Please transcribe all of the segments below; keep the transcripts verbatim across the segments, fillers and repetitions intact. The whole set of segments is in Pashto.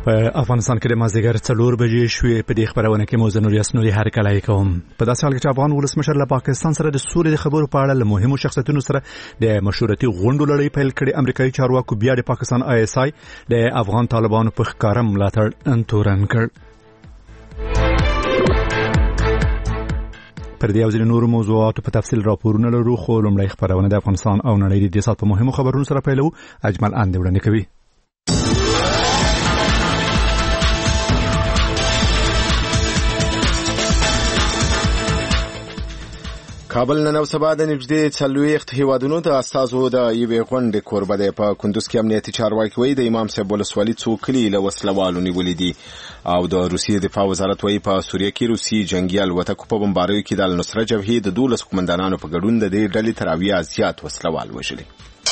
په افغانستان کې د مازدیګر څلور بجې شوې. په دې خبرونه کې موزه نور یاسنوري هر کله کوم. په داسې حال کې چې افغان ولسمشر له پاکستان سره د سولې د خبرو په اړه له مهمو شخصیتونو سره د مشورتي غونډو لړۍ پیل کړې. امریکایي چارواکو بیا د پاکستان آی اس آی د افغان طالبانو په ښکاره ملاتړ تورن کړ. پر دې او ځینو نورو موضوعاتو په تفصیل راپورونه لرو، خو لومړی خبرونه د افغانستان او نړۍ د دې ساعت په مهمو خبرونو سره پیلوو. اجمل اند وړاندې کوي. کابل نن او سبا د نږدې څلوېښت هیوادونو د استازو د یوې غونډې کوربه دی. په کندوز کې امنیتي چارواکي وایي د امام صاحب ولسوالي څو کلي له وسلوالو نیولي دي، او د روسیې دفاع وزارت وایي په سوریه کې روسي جنګیال الوتکو په بمباریو کې د النصره جبهې د دولس قومندانانو په ګډون د دې ډلې تر اویا زیات وسلوال وژلي.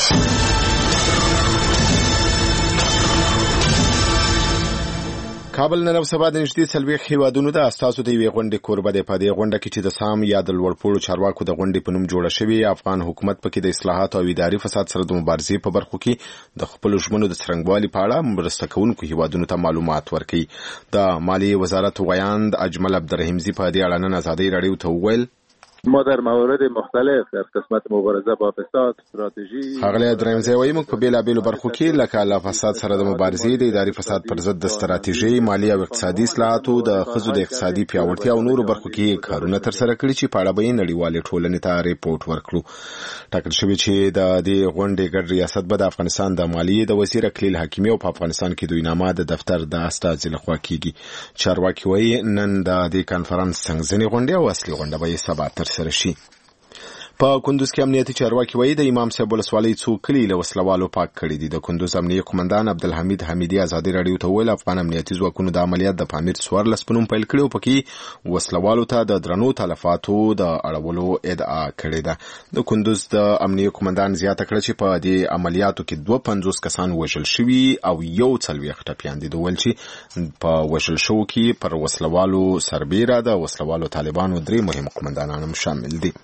کابل نن او سبا د نږدې څلوېښت هیوادونو د استازو د یوې غونډې کوربه دی. په دې غونډه کې چې د سام یا د لوړپوړو چارواکو د غونډې په نوم جوړه شوې، افغان حکومت پکې د اصلاحاتو او اداري فساد سره د مبارزې په برخو کې د خپلو ژمنو د څرنګوالي په اړه مرسته کوونکو هیوادونو ته معلومات ورکوي. د مالیې وزارت ویاند اجمل عبدالرحیمزی په دې اړه نن ازادۍ راډیو ته وویل ما در موارد مختلف در قسمت مبارزه با فساد استراتژی هغه درېمځای وایي موږ په بیلابېلو برخو کې لکه له فساد سره د مبارزې، د اداري فساد پر ضد د استراتیژۍ، مالي او اقتصادي اصلاحاتو، د ښځو د اقتصادي پیاوړتیا او نورو برخو کې کارونه ترسره کړي چې په اړه به یې نړیوالې ټولنې ته ریپورټ ورکړو. ټاکل شوي چې د دې غونډې ګډ ریاست به د افغانستان د مالیې د وزیر اکلیل حکیمي او په افغانستان کې دویینامه د دفتر د استازي لخوا کیږي. چارواکي وایي نن د دې کانفرنس څنګهځنې غونډې او اصلي غونډه به یې سبا ترسره شي. په کندوز کې امنیتي چارواکي وایي د امام صاحب ولسوالۍ څو کلي له وسلوالو پاک کړي دي. د کندوز امنیتي قومندان عبدالحمید حمیدي ازادي راډیو ته وویل افغان امنیتي ځواکونو د عملیات د پامیر څوارلس په نوم پیل کړی او پکې وسلوالو ته د درنو تلفاتو د اړولو ادعا کړې ده. د کندوز د امنیتي قومندان زیاته کړه چې په دې عملیاتو کې دوه پنځوس کسان وژل شوي او یو څلوېښت ټپیان دي. د ویل چې په وژل شوو کې پر وسلوالو سربیره د وسلوالو طالبانو درې مهم قومندانان هم شامل دي.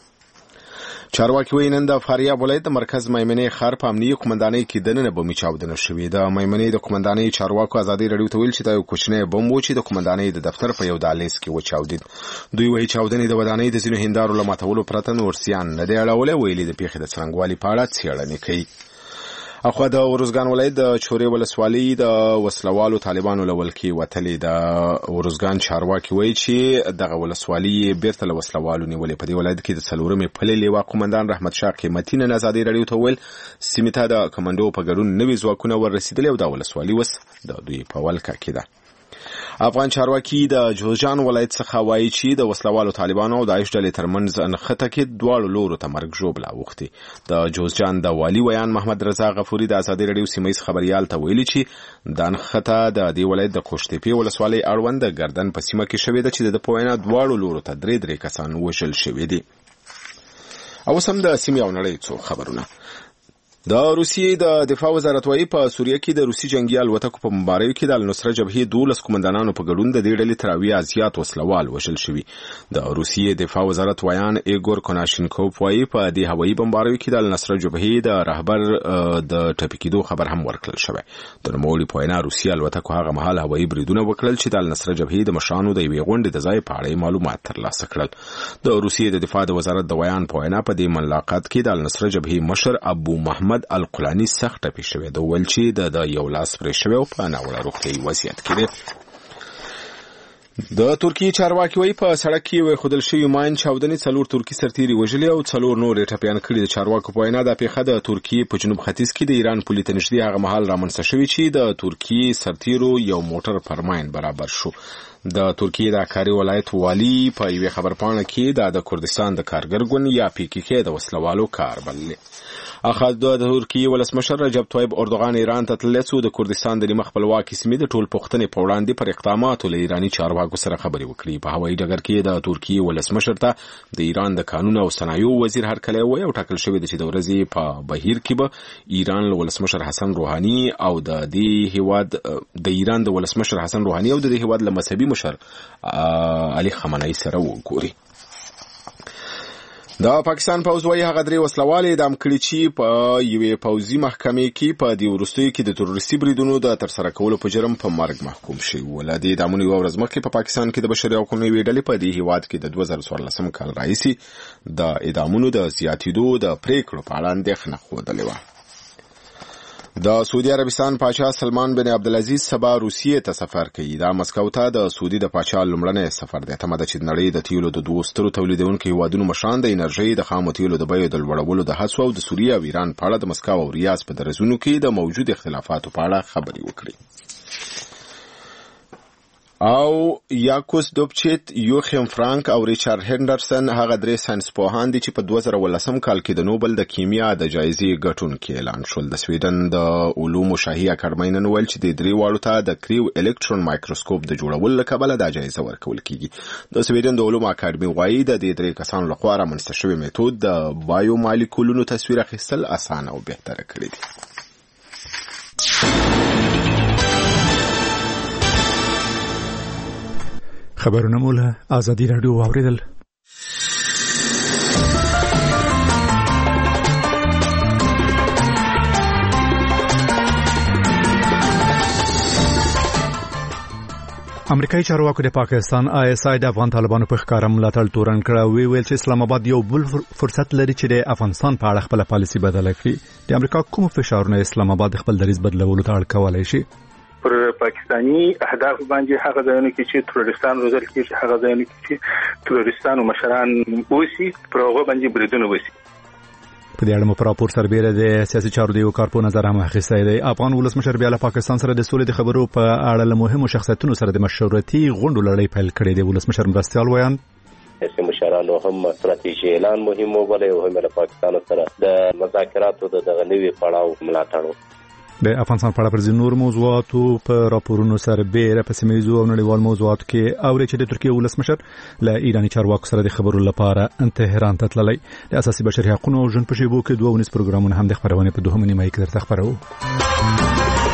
چارواکي وایي نن د فاریاب ولایت د مرکز میمنې ښار په امنیتي قومندانۍ کې دننه بمي چاودنه شوې. د میمنې د قومندانۍ چارواکو ازادي راډیو ته ویل چې دا یو کوچنی بم و چې د قومندانۍ د دفتر په یو دهلیز کې وچاودید. دوی وایي چاودنې د ودانۍ د ځینو هندارو له ماتولو پرته نور زیان نه دی اړولی. ویلي د پیښې د څرنګوالي په اړه څېړنې کوي. اخوا د ورزګان ولایت د چورې ولسوالۍ د وسلوالو طالبانو له ولکې وتلې. د ورزګان چارواکي وایي چې دغه ولسوالۍ بیرته له وسلوالو نیولې. په دې ولایت کې د څلورمې پلې لیوا قومندان رحمت شاه قیمتي نن ازادي راډیو ته وویل سیمې ته د کمانډو په ګډون نوي ځواکونه وررسېدلي او دا ولسوالي اوس د دوی په ولکه کې ده. افغان چارواکي د جوزجان ولایت څخه وایي چې د وسلوالو طالبانو او داعش ډلې ترمنځ نښته کې دواړو لورو ته مرګ ژوبله اوښتې. د جوزجان د والي ویان محمد رضا غفوري د ازادي راډیو سیمهییز خبریال ته ویلي چې دا نښته د دې ولایت د خوشتېپې ولسوالۍ اړوند د ګردن په سیمه کې شوې ده چې د په وینا دواړو لورو ته درې درې کسان وژل شوي دي. او اوس هم د سیمې او نړۍ څو خبرونه. د روسیې د دفاع وزارت وایي په سوریه کې د روسي جنګیال الوتکو په بمباریو کې د النصره جبهې دولس قومندانانو په ګډون د دې ډلې تر اویا زیات وسلوال وژل شوي. د روسیې دفاع وزارت ویان ایګور کوناشینکوف وایي په دې هوایي بمباریو کې د النصره جبهې د رهبر د ټپي کېدو خبر هم ورکړل شوی. د نوموړي په وینا روسیې الوتکو هغه مهال هوایي بریدونه وکړل چې د النصره جبهې د مشرانو د یوې غونډې د ځای په اړه معلومات ترلاسه کړل. د روسیې د دفاع د وزارت د ویان په وینا په دې ملاقات کې د النصره جبهې مشر ابو محمد القلانی سخت ټپي شوی. د ویل چې د یو لاس پرې شوی او په ناوړه روغتیایي وضعیت کې دی. د ترکیې چارواکي وایي په سړک کې یو ایښودل شوي ماین چاودنې څلور ترکي سرتیري وژلي او څلور نور یې ټپیان کړي. د چارواکو په وینا دا پیښه د ترکیې په جنوب ختیځ کې د ایران پولې ته نږدې هغه مهال رامنځته شوې چې د ترکیې سرتیرو یو موټر پر ماین برابر شو. د ترکیې د کاری ولایت والی په یوې خبرپاڼه کې د کردستان د کارګر ګوند یا پی کی کې د وسلوالو کار بللې. اخر د ترکیې ولسمشر رجب طیب اردوغان ایران ته تللی څو د کردستان د نیمه خپلواکۍ سیمې د ټول پوښتنې په وړاندې پر اقداماتو له ایراني چارواکو سره خبرې وکړي. په هوایي ډګر کې د ترکیې ولسمشر ته د ایران د قانون او صنایعو وزیر هرکلی وایي او ټاکل شوی ده چې د ورځې په بهیر کې به ایران له ولسمشر حسن روحاني او د دې هیواد د ایران د ولسمشر حسن روحاني او د دې هیواد له مذهبي مشر علي خامنه‌ای سره وګوري. د پاکستان پوځ وايي هغه درې وسلوال اعدام کړي چې په یوې پوځي محکمې کې په دې وروستیو کې د تروریستي بریدونو د ترسره کولو په جرم په مرګ محکوم شوي وو. له دې اعدامونو یوه ورځ مخکې په پاکستان کې د بشري حقونو یوې ډلې په دې هیواد کې د دوه زره څوارلسم کال راهیسې د اعدامونو د زیاتېدو د پریکړو په اړه اندېښنه ښودلې وه. د سعودي عربستان پاچا سلمان بن عبدالعزیز سبا روسیې ته سفر کوي. دا مسکو ته د سعودي د پاچا لومړنی سفر دی. تمه ده چې د نړۍ د تیلو د دوو سترو تولیدونکو هیوادونو مشران د انرژۍ د خامو تیلو د بیو د لوړولو د هڅو او د سوریه او ایران په اړه د مسکو او ریاض په درزونو کې د موجود اختلافاتو په اړه خبرې وکړي. او یاکوس دوبچیت، یوخیم فرانک او ریچارډ هندرسن هغه درې ساینسپوهان دي چې په دوه زره ولسم کال کې د نوبل د کیمیا د جایزې ګټونکي اعلان شول. د سویډن د علومو شاهي اکاډمۍ نن ویل چې د درې واړو ته د کریو الکترون مایکروسکوپ د جوړولو له کبله دا جایزه ورکول کیږي. د سویډن د علومو اکاډمۍ وایي د دې درې کسانو لخوا رامنځته شوی میتود د بایو مالیکولونو تصویر اخیستل اسانه او بهتره کړی دی. خبرونه مو له آزادي راډیو واوریدل. امریکایي چارواکو د پاکستان آی اس آی د افغان طالبانو په ښکاره ملاتړ تورن کړ. وی ویل چې اسلام آباد یو بل فرصت لري چې د افغانستان په اړه خپل پالیسي بدله کړي. د امریکا کوم فشارونه اسلام آباد خپل دریځ بدلولو ته اړ کولای شي؟ پر پاکستانی اهداف باندې هغه ځایونه کې چې تروریستان روزل کېږي، هغه ځایونه کې چې تروریستانو مشران اوسي، پر هغه باندې بریدونه وشي. په دې اړه مو پر راپور سربېره د سیاسي چارو د یو کارپو نظر هم اخیستی دی. افغان ولسمشر بیا له پاکستان سره د سولې د خبرو په اړه له مهمو شخصیتونو سره د مشورتي غونډو لړۍ پیل کړې دی. ولسمشر مرستیال ویان سیاسي مشرانو هم ستراتیژي اعلان مهم وبلې او هم له پاکستان سره د مذاکراتو د دغه نوي پړاو ملاتړ. د افغانستان په اړه پر ځینو موضوعاتو په راپورونو سربېره په سیمه ییزو او نړیوال موضوعاتو کې اوري چې د ترکیه ولسمشر له ایراني چارواکو سره د خبرو لپاره تهران ته تللی. د اساسي بشري حقوقو او ژوند په شیبو کې دوه ونیس پروګرامونه هم د خبرونه په دوهمه نیمه کې درته خبرو.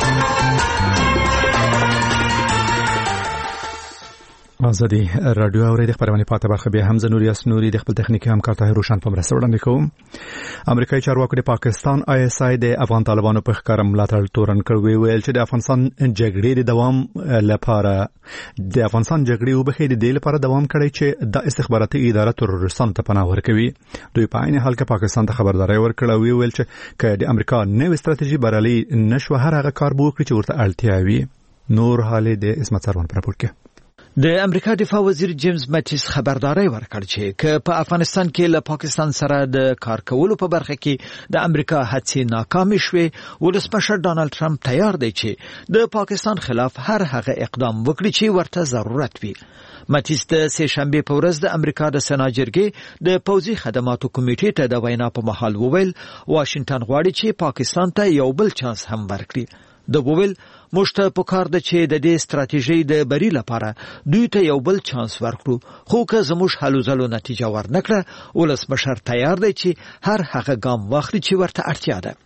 آزادي رادیو اوري د خبرونه پاتې برخه به حمزه نوري اسنوري د خپل تخنیکی همکار طاهر روشن په مرسته وړاندې کوم. امریکایي چارواکو د پاکستان آی اس آی د افغان طالبانو په ښکاره ملاتړ تورن کړ. ویل چې د افغانستان جګړې د دوام لپاره د افغانستان جګړې وبخې د دې لپاره دوام کړی چې د استخباراتي اداره تروریستانو ته پناه ورکوي. دوی په عین حال کې پاکستان ته خبرداري ورکړه. ویل چې که د امریکا نوې ستراتیژي برالي نشو هر هغه کار به وکړي چې ورته اړتیا وي. نور حالې د اسمت سروان پر راپور کې. د امریکا دفاع وزیر جیمز ماتیس خبرداري ورکړ چې که په افغانستان کې له پاکستان سره د کار کولو په برخه کې د امریکا هڅې ناکام شوي، ولسمشر ډانلډ ټرمپ تیار دی چې د پاکستان خلاف هر هغه اقدام وکړي چې ورته ضرورت وي. ماتیس د سه شنبه په ورځ د امریکا د سنا جرګې د پوځي خدماتو کمیټې ته د وینا په محل وویل واشنگټن غواړي چې پاکستان ته یو بل چانس هم ورکړي. د وویل مشته په کار د چې د دې ستراتیژي د بری لپاره دوی ته یو بل چانس ورکړو، خو که زموږ حلو ځلو نتیجه ورنکړه ولسمشر تیار دی چې هر هغه ګام واخلي چې ورته اړتیا ده.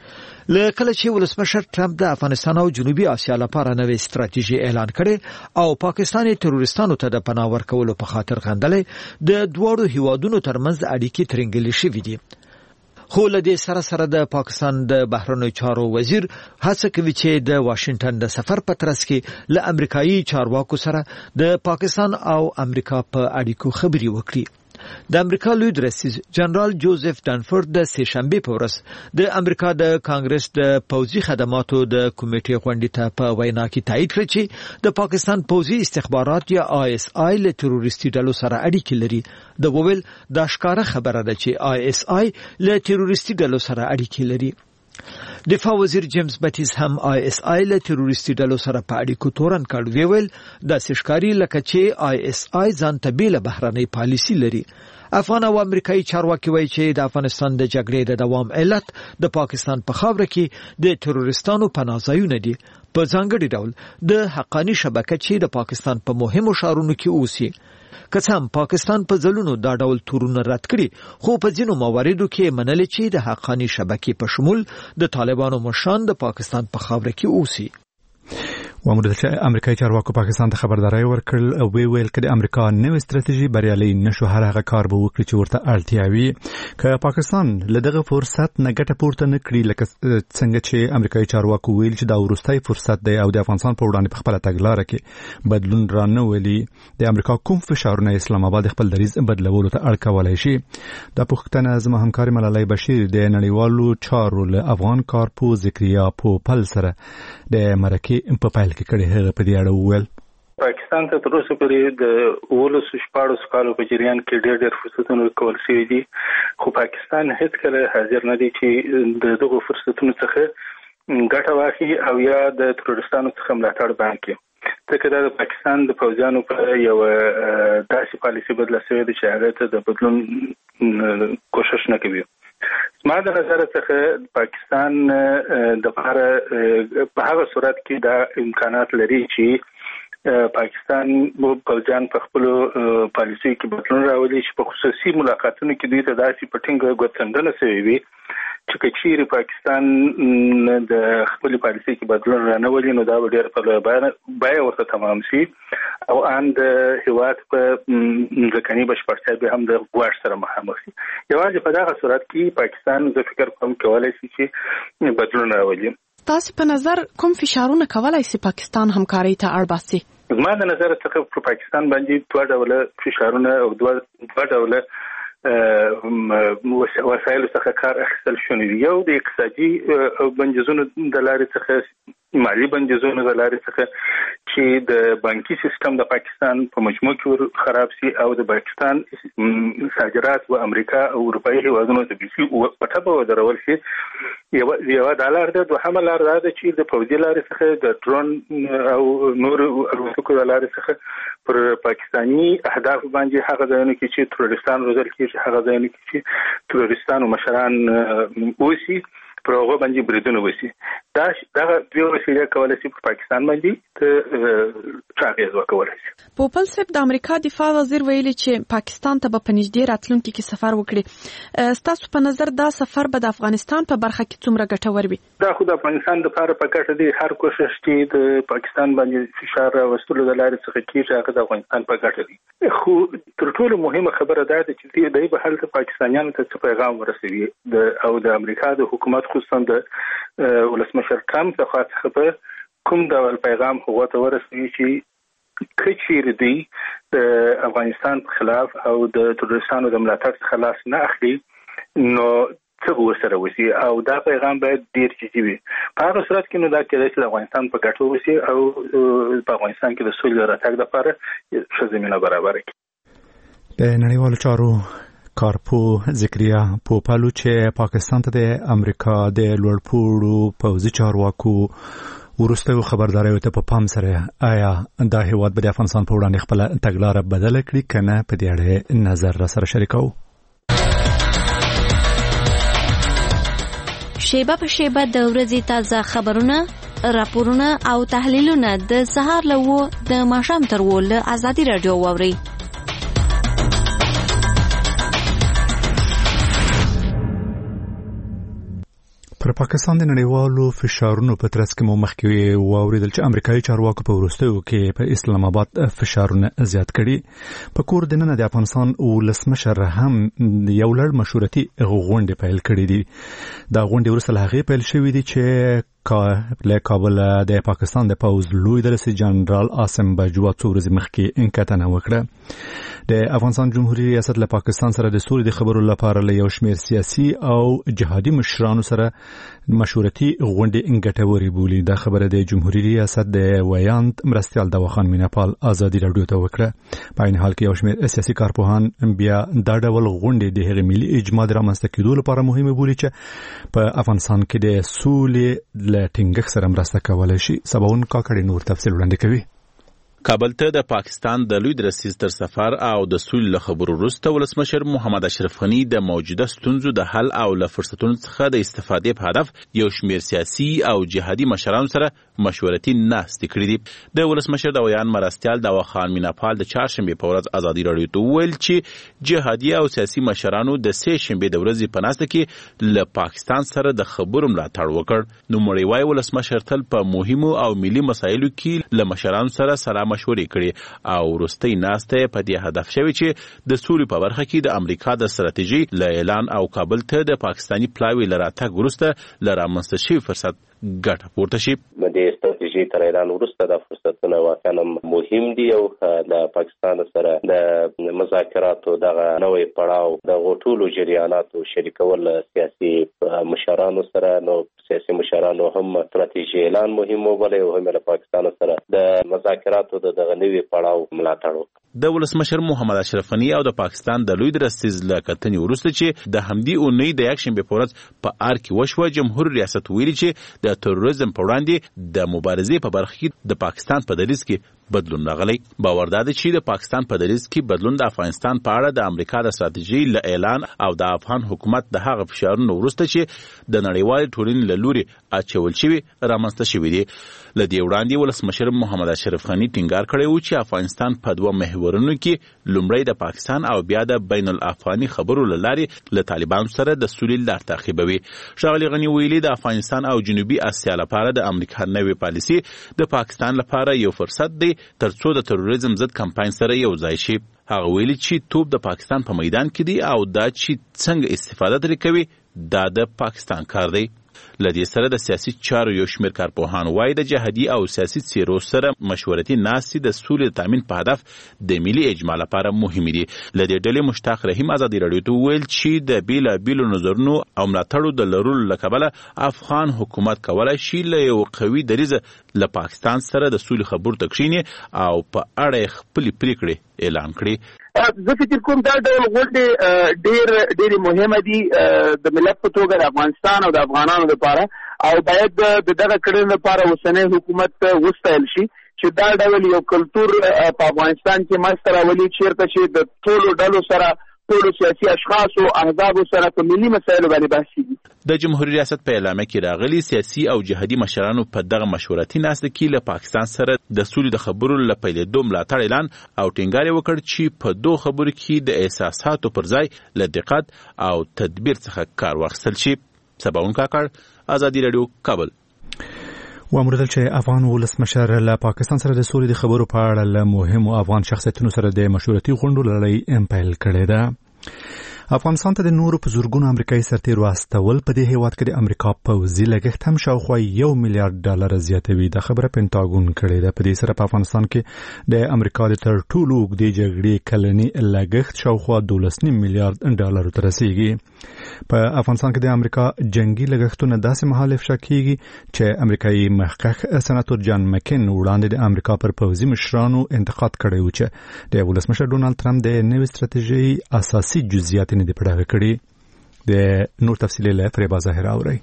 لکه چې ولسمشر ټرمپ د افغانستان او جنوبي اسیا لپاره نوې ستراتیژي اعلان کړي او پاکستاني تروریستانو ته د پناه ورکولو په خاطر غندلې، د دوړو هیوادونو ترمنځ اړیکې ترنګلې شوې دي. خو له دې سره سره د پاکستان د بهرنیو چارو وزیر هڅه کوي چې د واشنگټن د سفر په ترڅ کې له امریکایي چارواکو سره د پاکستان او امریکا په اړیکو خبري وکړي. د امریکا لوی رئیس جنرال جوزف ډانفورد د سه شنبه په ورځ د امریکا د کانګرس د پوځي خدماتو د کمیټې غونډې ته په وینا کې تایید کړ چې د پاکستان پوځي استخبارات یا آی اس آی له تروریستي ډلو سره اړیکې لري. د وویل دا ښکاره خبره ده چې آی اس آی له تروریستي ډلو سره اړیکې لري. دفاع وزیر جیمز ماتیس هم آی اس آی له تروریستي ډلو سره په اړیکو تورن کړ. ویل د سشکاري لکه چې آی اس آی ځان ته بیل بهرنۍ پالیسي لري. افغان او امریکایي چارواکي وایي چې د افغانستان د جګړې د دوام علت د پاکستان په خاوره کې د تروریستانو پناه ځایونه دي، په ځانګړي ډول د حقانی شبکه چې د پاکستان په مهمو ښارونو کې اوسي. که څه هم پاکستان په ځلونو دا ډول تورونه رد کړي، خو په ځینو مواردو کې منل چې د حقانی شبکې په شمول د طالبانو مشران د پاکستان په خاوره کې اوسي. وموږ چې امریکایي چارواکو پاکستان ته خبرداري ورکړل او وی ویل چې د امریکا نوې ستراتیژي بریالي نشو هر هغه کار به وکړي چې ورته اړتیا وي که پاکستان له دغه فرصت نه ګټه پورته نه کړي لکه څنګه چې امریکایي چارواکو ویل چې دا ورستۍ فرصت دی او د افغانستان په وړاندې په خپل تګلارې کې بدلون را نه ولي د امریکا کوم فشارونه اسلام آباد خپل دریځ بدلولو ته اړ کولای شي د پښتنه زما همکاري ملالۍ بشیر د نړیوالو چارو له افغان کارپو ذکریا پوپل سره د مرکه په پایل کې کړي هغه په دې اړه وویل پاکستان ته تر اوسه پورې د اولس شپاړس کالو په جریان کې ډېر ډېر فرصتونه ورکول شوي دي خو پاکستان هیڅ کله حاضر نه دی چې د دغو فرصتونو څخه ګټه واخلي او یا د تروریستانو څخه ملاتړ وکړي ځکه دا د پاکستان د پوځیانو په یو داسې پالیسي بدله شوې ده چې هغه ته د بدلون کوشش نه کوي ما د نظر څخه پاکستان د لپاره په هغه صورت کې دا امکانات لري چې پاکستان پوځیان په خپل پالیسي کې بدلون راولي چې په خصوصي ملاقاتونو کې دوی ته داسې پټینګ غوښتنه شوی وي چې کچېری پاکستان د خپل پالیسي کې بدلون رانولي نو دا ډېر په بای ورته تمام شي او ان د هیواد په ځکهني بشپړتیا به هم د غواړ سره مخامخ شي یوازې په دغه صورت کې پاکستان زه فکر کوم کولای شي چې بدلون راولي تاسو په نظر کوم فشارونه کولای شي پاکستان همکاري ته اړ باسي زما د نظر څخه په پاکستان باندې دوه ډول فشارونه او دوه ډول وسایل څخه کار اخیستل شوی یو د اقتصادي بندیزونو د لارې څخه مالی بندیزونو د لارې څخه چې د بانکي سیستم د پاکستان په مجموع کې خراب شي او د پاکستان صادرات و امریکا او اروپאי هیوادونو ته بيسي په ټاپه ودرول شي یو یو دالر د دوه لار د چې د پوځي لارې څخه د ډرون او نور الوتکو د لارې څخه پر پاکستانی اهداف باندې هغه ځایونه کې چې تروریستان روزل کېږي هغه ځایونه کې چې تروریستان او مشران اوسي پر هغه باندې بریدونه وشي دا دا دوه وسیله کولای شي په پاکستان باندې ته چاغیز وکولای شي پوپل صاحب د امریکا دفاع وزیر ویلي چې پاکستان ته په نږدې راتلونکي کې سفر وکړي ستاسو په نظر دا سفر به د افغانستان په برخه کې څومره ګټور وي دا خو د افغانستان لپاره په ګټه دی هر کوشش چې د پاکستان باندې فشار راوستلو د لارې څخه کیږي هغه د افغانستان په ګټه دی خو تر ټولو مهمه خبره ده چې د به حالت پاکستانیانو ته څه پیغام ورسوي د او د امریکا د حکومت خصوصا د ولسمشر ټرمپ څخه په کوم ډول پیغام هغه ته ورسوي چې کچیر دی د افغانستان په خلاف او د تروریستانو د ملاتړ څخه لاس نه اخلي نو څه ورسره وسی او دا پیغام باید ډیر جدي وي په هغه صورت کې نو دا کېدای شي د افغانستان په ګټه وسی او په افغانستان کې د سولې راتګ لپاره ښه زمينه برابر کړي د نړیوالو چارو کارپو ذکریا پوپالو چې پاکستان ته د امریکا د لوړپوړو پوځي چارواکو ورسته خبرداري ته په پام سره آیا دا هیواد به د افغانستان په وړاندې خپل تګلارې بدله کړي کنه په دې اړه نظر را سره شریکو شیبه په شیبه د ورځې تازه خبرونه راپورونه او تحلیلونه د سهار له و د ماښام تر و له ازادي رادیو واوري پر پاکستان د نړیوالو فشارونو په ترڅ کې مو مخکې واوریدل چې امریکایي چارواکو په وروستیو کې په اسلام آباد فشارونه زیات کړي په کور دننه د افغانستان ولسمشر هم یو لړ مشورتي غونډې پیل کړې دي دا غونډې ورسره هغه پیل شوې دي چې له کابل د پاکستان د پوز لوی درسي جنرال عاصم بجوا څو ورځې مخکې انکټنه وکړه د افغانستان جمهوریت ریاست له پاکستان سره د سولې د خبرو لپاره له یو شمېر سیاسي او جهادي مشرانو سره مشورتي غونډې انګټوري بولي دا خبره د جمهوریت ریاست د ویاند مرستيال دواخان میناپال ازادي رادیو ته وکړه په این حال کې یو شمېر سیاسي کارپوهان بیا دا ډول غونډې د هغې ملي اجماع رامنځته کېدو لپاره مهمه بولي چې په افغانستان کې د سولې له ټینګښت سره مرسته کولای شي. سباون کاکړي نور تفصیل وړاندې کوي. کابل ته د پاکستان د لوی درسیز تر سفر او د سولې له خبرو وروسته ولسمشر محمد اشرف غني د موجوده ستونزو د حل او له فرصتونو څخه د استفادې په هدف یو شمېر سیاسي او جهادي مشرانو سره مشورتي ناستې کړې دي. د ولسمشر د ویان مرستیال داوا خان میناپال د چهارشنبې په ورځ ازادي راډیو ته وویل چې جهادي او سیاسي مشرانو د سې شنبې د ورځې په ناسته کې له پاکستان سره د خبرو ملاتړ وکړ. نو مړی ولسمشر تل په مهمو او ملي مسایلو کې له مشرانو سره سره مشورې کړي او وروستۍ ناسته په دې هدف شوی چې د سولې په برخه کې د امریکا د ستراتیژي له اعلان او کابل ته د پاکستاني پلاوي له راتګ وروسته له رامنځته شوي فرصت ګټه پورته شي. د ستراتیژي تر اعلان وروسته د فرصتونو واقعا مهم دي او د پاکستان سره د مذاکراتو دغه نوې پړاو د غوټولو جریاناتو شریکول سیاسي مشرانو سره نو سیاسي مشرانو هم ستراتیژي اعلان مهم وبلې او هم له پاکستان سره د مذاکراتو د دغه نوې پړاو ملاتړ وکړ. د ولسمشر محمد اشرف غني او د پاکستان د لوی درستیز له کتنې وروسته چې د همدې اونۍ د یکشنبې په ورځ په ار کې وشوه، جمهور ریاست ویلي چې د تروریزم په وړاندې د مبارزې په برخه کې د پاکستان په دریځ کې بدلون راغلی. باور دا دی چې د پاکستان په دریځ کې بدلون د افغانستان په اړه د امریکا د ستراتیژي له اعلان او د افغان حکومت د هغه فشارونو وروسته چې د نړیوال ټولنې له لوري اچول شوي رامنځته شوي دي. له دې وړاندې ولسمشر محمد اشرف غني ټینګار کړی و چې افغانستان په دوه محورونو کې لومړی د پاکستان او بیا د بین الافغاني خبرو له لارې له طالبانو سره د سولې لار تعقیبوي. ښاغلي غني ویلي د افغانستان او جنوبي اسیا لپاره د امریکا نوې پالیسي د پاکستان لپاره یو فرصت دی ترڅو د تروریزم ضد کمپاین سره یو ځای شي. هغه ویلي چې توپ د پاکستان په میدان کې دی او دا چې څنګه استفاده ترې کوي دا د پاکستان کار دی. لدې سره د سیاسي چارو یو شمېر کارپوهان وایي د جهادي او سیاسي څیرو سره مشورتي ناستې د سولې د تامین په هدف د ملي اجماع لپاره مهمې دي. له دې ډلې مشتاق رحیم ازادي راډیو ته وویل چې د بېلابېلو نظرونو او ملاتړو د لرلو له کبله افغان حکومت کولی شي له یو قوي دریځه له پاکستان سره د سولې خبرو ته کښیني او په اړه یې خپلې پرېکړې اعلان کړي. زه فکر کوم دا ډول غونډې ډېر ډېرې مهمه دي د ملت په توګه د افغانستان او د افغانانو لپاره او باید د دغه کړنې لپاره اوسنی حکومت وستایل شي چې دا ډول یو کلتور په افغانستان کې منځته راولي چېرته چې د ټولو ډلو سره ټولو سیاسي اشخاصو احزابو سره په ملي مسایلو باندې بحث کیږي. د جمهوریت ریاست په اعلامیه کې راغلي سیاسي او جهادي مشرانو په دغه مشورتي ناسته کې له پاکستان سره د سولې د خبرو له پیلېدو ملاتړ اعلان او ټینګار یې وکړ چې په دوه خبرو کې د احساساتو پر ځای له دقت او تدبیر څخه کار واخیستل شي. سباون کاکړ، ازادي راډیو، کابل. وامردل چې افغان ولسمشر له پاکستان سره د سولې د خبرو په اړه له مهمو افغان شخصیتونو سره د مشورتي غونډو لړۍ پیل کړې ده. افغانستان ته د نورو په زورګونو امریکایي سرتیرو استول په دې هیواد کې د امریکا پوځي لګښت هم شاوخوا یو میلیارډ ډالر زیاتوي. د خبره پینټاګون کړې ده. په دې سره په افغانستان کې د امریکا د تر ټولو اوږدې جګړې کلنی لګښت شاوخوا دولس نیم میلیارډ ډالر ته رسیږي. په افغانستان کې د امریکا جنگي لګښتونه داسې مهال افشا کیږي چې امریکایي محقق سناتور جان مکین وړاندې د امریکا پر پوځي مشرانو انتقاد کړی و چې د ولسمشر ډونالد ټرمپ د نوې ستراتیژي اساسي جزئیات نه دی پړه کړی. د نور تفصیل له فریبا ظاهر اوري.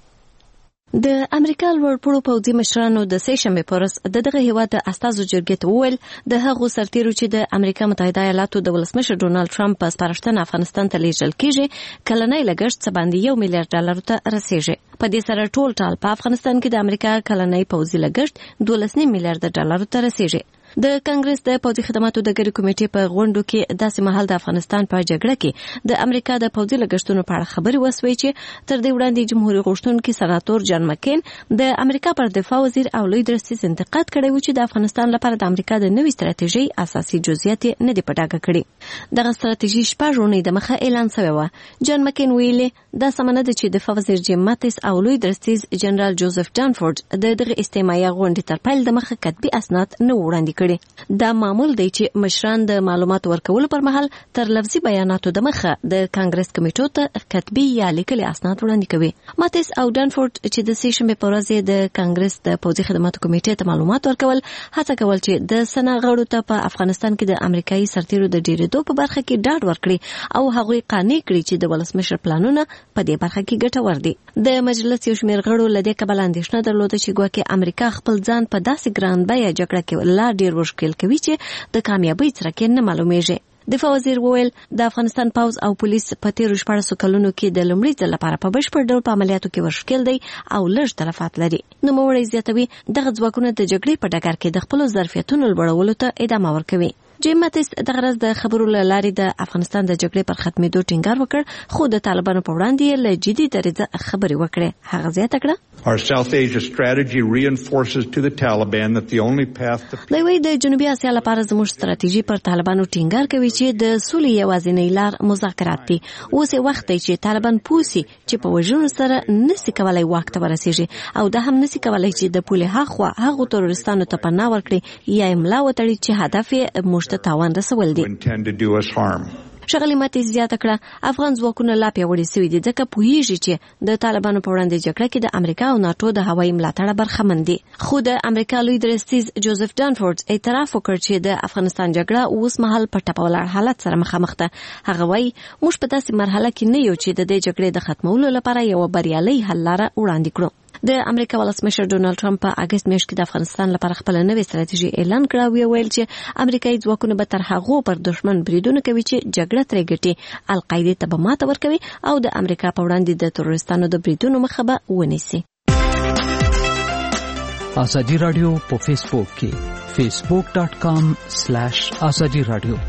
د امریکا لوړپوړو پوځي مشرانو د سې شنبې په ورځ د دغه هیواد د استازو جرګې ته وویل د هغو سرتیرو چې د امریکا متحده ایالاتو د ولسمشر ډونالد ټرمپ په سپارښتنه افغانستان ته لیږل کیږي کلنی لګښت څه باندې یو میلیارډ ډالر ته رسیږي. په دې سره ټول ټال په افغانستان کې د امریکا کلنی پوځي لګښت دولس نیم میلیارډ ډالر ته رسیږي. د کانګرس د پوځي خدماتو د ګډې کمیټې په غونډو کې داسې مهال د افغانستان په جګړه کې د امریکا د پوځي لګښتونو په اړه خبرې وسوي چې تر دې وړاندې جمهوریت غوښتونکي سناتور جان مکین د امریکا پر دفاع وزیر او لوی درستیز انتقاد کړی و چې د افغانستان لپاره د امریکا د نوې ستراتیژي اساسي جزئیات نه دي په ډاګه کړي. دغه ستراتیژي شپږ اونۍ د مخه اعلان شوې و. جان مکین ویلي دا سمنه ده چې دفاع وزیر جیم ماتیس او لوی درستیز جنرال جوزف ډانفورد د دغه استماعي غونډې تر پیل د مخه کتبي اسناد نه وړاندې کړي. دا معمول دی چې مشران د معلوماتو ورکولو پر مهال تر لفظي بیاناتو د مخه د کانګرس کمیټو ته کتبي یا لیکلي اسناد وړاندې کوي. ماتیس او ډانفورد چې د سې شنبې په ورځ د کانګرس د پوځي خدماتو کمیټې ته معلومات ورکول هڅه کول چې د سنا غړو ته په افغانستان کې د امریکایي سرتیرو د ډیرېدو په برخه کې ډاډ ورکړي او هغوی قانع کړي چې د ولسمشر پلانونه په دې برخه کې ګټور دي. د مجلس یو شمېر غړو له دې کبله اندېښنه درلوده چې ګواکې امریکا خپل ځان په داسې ګران بیه جګړه کې لا ډېر ډیر مشکل کوي چې د کامیابی څرک نه معلومیږي. دفاع وزیر وویل د افغانستان پوځ او پولیس په تیرو شپږو کلونو کې د لومړي ځل لپاره په بشپړ ډول په عملیاتو کې ورشکل دي او لږ تلفات لري. نوموړی زیاتوي دغه ځواکونه د جګړې په ډګر کې د خپل ظرفیتونو لوړولو ته ادامه ورکوي. جیم ماتیس دغه ورځ د خبرو له لارې د افغانستان د جګړې پر ختمېدو ټینګار وکړ، خو د طالبانو په وړاندې له جدي دریځه خبرې وکړې. هغه زیاته کړه Our South Asia strategy reinforces to the Taliban that the only path to د وی د جنوبي اسیا لپاره زموږ ستراتیژي پر طالبانو ټینګار کوي چې د سولې یوازینۍ لار مذاکرات دي. اوس وخت دی چې طالبان پوسي چې په وژنو سره نسی کولای واک ته ورسیږي او د هم نسی کولای چې د پولې هغه هغه تروریستانو ته پناه ورکړي یا املا وتړي چې هدف یې موږ ته تاوان رسول دي. شغلی ماتي زیاته کړه افغان ځواکونه لا پیاوړي شوي دي ځکه پوهیږي چې د طالبانو په وړاندې جګړه کې د امریکا او ناتو د هوایي ملاتړ برخمن دي. خو د امریکا لوی درستیز جوزف ډانفورد اعتراف وکړ چې د افغانستان جګړه اوس مهال په ټپولاړ حالت سره مخامخ ده. هغه وایي موږ په داسې مرحله کې نه یو چې د دې جګړې د ختمولو لپاره یو بریالي حل لاره وړاندې کړو. د امریکا ولسمشر ډونالد ټرمپ په اگست میاشت کې د افغانستان لپاره خپل نوې ستراتیژي اعلان کړه او ویل چې امریکایي ځواکونه به تر هغه پر دښمن بریدونه کوي چې جګړه ترې ګټي، القاعده ته به ماته ورکوي او د امریکا په وړاندې د تروریستانو د بریدونو مخه به ونیسي. ازادي رادیو په فیسبوک کې facebook dot com slash azadi radio.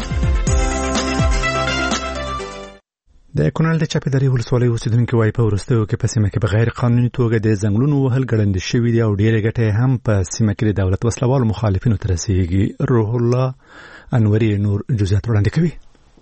د کونړ د چاپیداري ولسوالۍ اوسیدونکو وايي په وروستیو کې په سیمه کې بغیر قانوني توګه د ځنګلونو وهل ګړندې شوي دي او ډېرې ګټې هم په سیمه کې د دولت وسلوالو مخالفینو ته رسیږي. روح الله انوري نور جزئیات وړاندې کوي.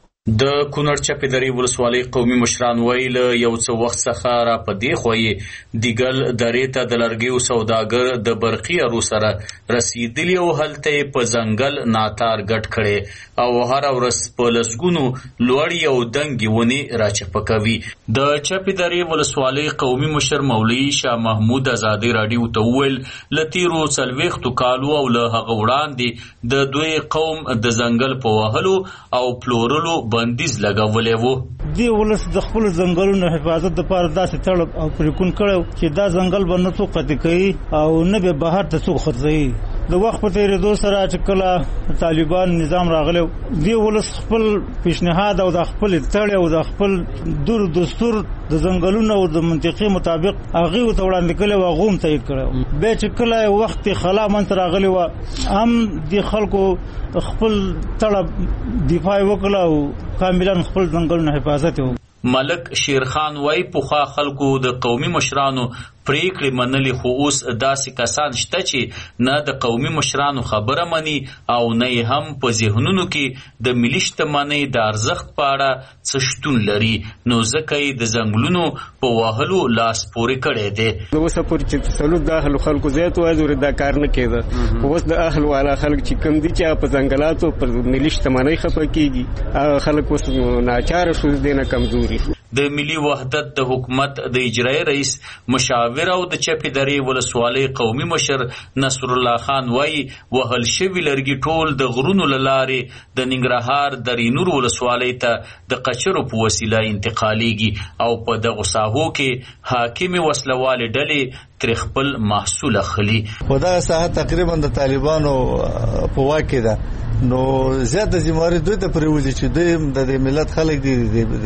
د کونړ چاپیداري ولسوالۍ قومي مشران ویل یو څه وخت څخه را پدې خوې دیګل درې ته د لرګیو سوداګر د برقي ارو سره رسیدلی او هلته په ځنګل ناتار ګټ کړي او هر ورځ په لسګونو لوړی او دنګي ونی راچپکوي. د چاپیداري ولسوالۍ قومي مشر مولوي شاه محمود ازادي رادیو ته ویل لتیرو څلوېښتو کالو او له هغه وړاندې د دوی قوم د ځنګل په وهلو او پلورلو بندیز لګولې وو. دی ولس د خپل ځنګلونو حفاظت لپاره داسې تړ او پریکون کړو چې دا ځنګل به نه څوک قطع کوي او نه به بهر ته څوک خرڅوي. د وخت په تیریدو سره چې کله طالبان نظام راغلی دی ولس خپل پیشنهاد او د خپل تړ او د خپل دور دستور د ځنګلونو او د منطقې مطابق هغه ته وړاندې کړي او غوم ته یې کړو. به چې کله وخت خلا منځ راغلی و هم د خلکو خپل طلب دفاع وکړه او کاملا خپل ځنګلونو حفاظت وکړه. ملک شیرخان وای پوخا خلکو د قومي مشرانو پریکړې منلي خو اوس داسې کسان شته چې نه د قومي مشرانو خبره مني او نه هم په ذهنونو کې د ملي شتمنۍ د ارزښت په اړه څه شتون لري، نو ځکه یې د ځنګلونو په وهلو لاس پورې کړی دی. اوس پورې چې تسلط د اهلو خلکو زیات وایي دا کار نه کېده. اوس د اهل والا خلک چې کم دي چې په ځنګلاتو پر ملي شتمنۍ خفه کېږي هغه خلک اوس ناچاره شو، دي نه کمزوري. د ملي وحدت د حکومت د اجرایي رئیس مشاور او د چاپیداري ولسوالۍ قومي مشر نصر الله خان وایي وهل شوي لرګي ټول د غرونو له لارې د ننګرهار درینور ولسوالۍ ته د قچرو په وسیله انتقالیږي او په دغو ساحو کې حاکمې وسلوالې ډلې تر خپل محصول اخلي. په دغه ساحه تقریبا د طالبانو په واک کې ده، نو زیاته ذمہواری دوی ته پریوځي چې دوی د ملت خلک دي،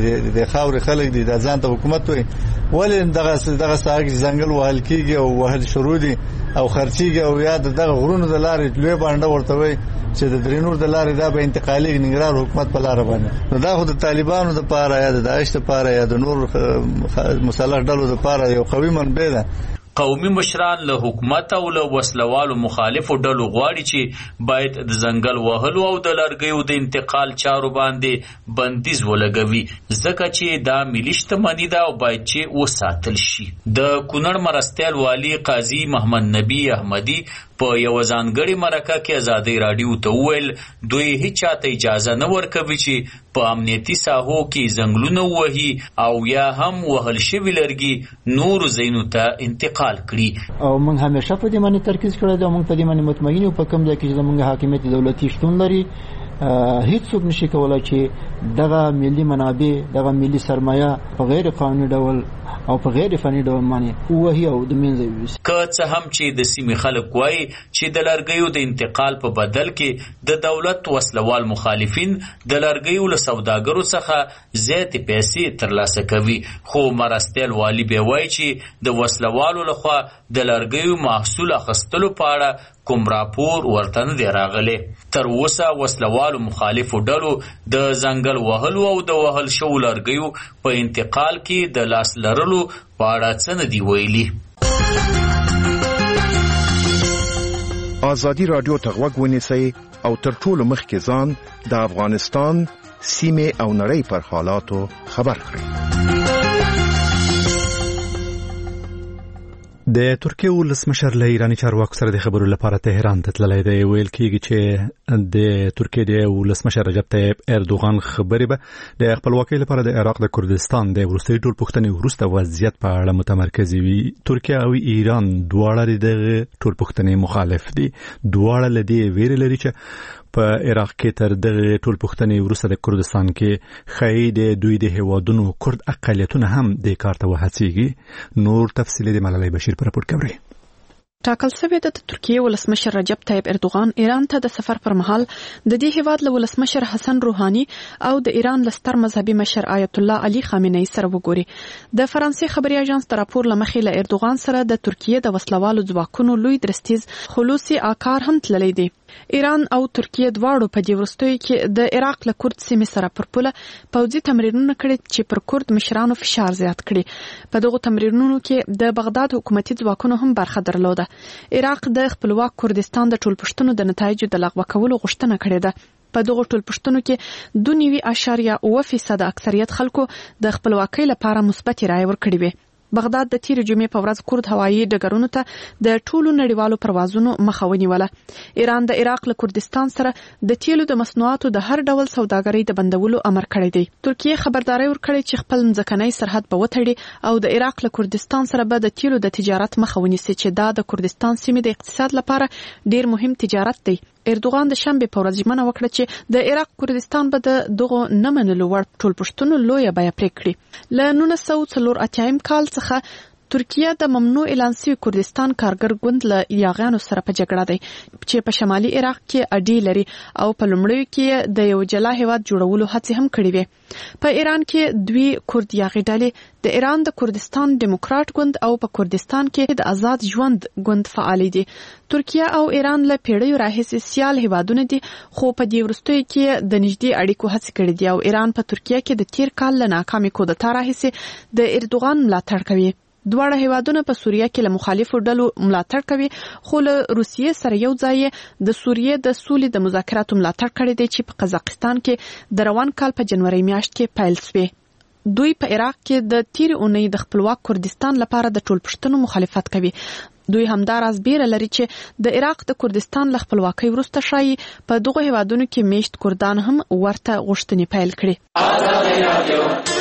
د خاورې خلک دي، د ځان ته حکومت وي. ولې دغه دغه ساحه کې ځنګل وهل کیږي او وهل شروع دي او خرچيږي او یا دغه غرونو د لارې لوی باندې ورته وي چې د درینور د لارې دا به انتقالي ننګرهار حکومت په لار باندې. نو دا خو د طالبانو د پاره یا د داعش د پاره یا د نور مسلح ډلو د پاره یو قوي منبع ده. قومي مشران له حکومت او له وسلوالو مخالفو ډلو غواړي چې باید د ځنګل وهلو او د لرګیو د انتقال چارو باندې بندیز ولګوي ځکه چې دا ملي شتمني ده او باید چې وساتل شي. د کونړ مرستیال والی قاضي محمد نبی احمدي په یو ځانګړي مرکه کې ازادي رادیو ته وویل دوی هیڅ چاته اجازه نه ورکوي چې په امنیتي ساحو کې ځنګلونه وهي او یا هم وهل شوي لرګي نور ځایونو ته انتقال کړي. او موږ همیشه په دې باندې ترکیز کړی دی او موږ په دې باندې مطمئن یو په کوم ځای کې چې زموږ حاکمیت دولتي شتون لري هیڅ څوک نشي کولای چې دغه ملي منابع دغه ملي سرمایه په غیر قانوني ډول او په غیر فني ډول باندې وهي او د منځ وي. که څه هم چې د سیمې خلک وایي چې د لرګیو د انتقال په بدل کې د دولت وسلوال مخالفین د لرګیو له سوداګرو څخه زیاتې پیسې ترلاسه کوي، خو مرستیال والی به وایي چې د وسلوالو لخوا د لرګیو محصول اخیستلو په اړه کوم راپور ورته نه دی راغلی. تر اوسه وسلوالو مخالفو ډلو د ځنګل وهلو او د وهل شوو لرګیو په انتقال کې د لاس لرلو په اړه څه نه دي ویلي. ازادي رادیو ته غوږ ونیسئ او تر ټولو مخکې ځان د افغانستان سیمې او نړۍ پر حالاتو خبر کړئ. د ترکیه ولسمشر له ایرانی چارواکو سره د خبرو لپاره تهران ته تللی دی. ویل کېږي چې د ترکیه د ولسمشر رجب طیب اردوغان خبرې به د خپلواکۍ لپاره د عراق د کردستان د وروستۍ ټولپوښتنې وروسته وضعیت په اړه متمرکز وي. ترکیه او ایران دواړه د ټولپوښتنې مخالف دي. دواړه له دې ویرې لري چې په عراق کې تر دغه ټولپوښتنې وروسته د کردستان کې خی د دوی د هیوادونو کرد اقلیتونه هم د کار ته وهڅېږي. نور تفصیل د ملالۍ بشیر پر راپور کوي. ټاکل شوی د ترکیه ولسمشر رجب طیب اردوغان ایران ته د سفر پر مهال د دې هیواد له ولسمشر حسن روحاني او د ایران له ستر مذهبي مشر آیت الله علي خامنه‌ای سره وګوري. د فرانسې خبري اژانس د راپور لمخې له اردوغان سره د ترکیه د وسلوالو ځواکونو لوی درستیز خلوصي آکار هم تللی دی. ایران او ترکیه دواړو په دې وروستیو کې د عراق له کورد سیمې سره پر پوله پوځي تمرینونه کړي چې پر کورد مشرانو فشار زیات کړي. په دغو تمرینونو کې د بغداد حکومتي ځواکونو هم برخه درلوده. عراق د خپلواک کردستان د ټولپوښتنو د نتایجو د لغوه کولو غوښتنه کړې ده. په دغو ټولپوښتنو کې دوه نوي اشاریه اوه فیصده اکثریت خلکو د خپلواکۍ لپاره مثبت رایه ورکړې وې. بغداد د تیر جمعې په ورځ کورد هوایي ډګرونو ته د ټولو نړیوالو پروازونو مخه ونیوله. ایران د عراق له کردستان سره د تیلو د مصنوعاتو د هر ډول سوداګرۍ د بندولو امر کړی دی. ترکیه خبرداري ورکړې چې خپل ځمکنی سرحد به وتړي او د عراق له کردستان سره به د تیلو د تجارت مخه ونیسي چې دا د کردستان سیمې د اقتصاد لپاره ډیر مهم تجارت دی. اردوغان د شنبه په ورځ ژمنه وکړه چې د عراق کردستان به د دغه نه منلو وړ ټولپوښتنو لویه بیه پرې کړي. له نولس سوه څلور اتیایم کال څخه ترکیه د ممنوع اعلان شوي کردستان کارګر ګوند له یاغیانو سره په جګړه دی چې په شمالي عراق کې اډې لري او په لومړیو کې د یو جلا هیواد جوړولو هڅې هم کړې وې. په ایران کې دوی کورد یاغي ډلې د ایران د کردستان ډیموکرات ګوند او په کردستان کې د آزاد ژوند ګوند فعال دي. ترکیه او ایران له پیړیو راهیسې سیال هیوادونه دي، خو په دې وروستیو کې د نږدې اړیکو هڅې کړې دي او ایران په ترکیه کې د تیر کال له ناکامې کودتا راهیسې د اردوغان ملاتړ کوي. دواړه هیوادونه په سوریه کې له مخالفو ډلو ملاتړ کوي، خو له روسیې سره یو ځای د سوریې د سولې د مذاکراتو ملاتړ کړی دی چې په قزاقستان کې د روان کال په جنوري میاشت کې پیل شوی. دوی په عراق کې د تیر اونۍ د خپلواک کردستان لپاره د ټولپوښتنو مخالفت کوي. دوی همداراز بیره لري چې د عراق د کردستان له خپلواکۍ وروسته شایي په دغه هیوادونو کې میشت کردان هم ورته غوښتنې پیل کړي.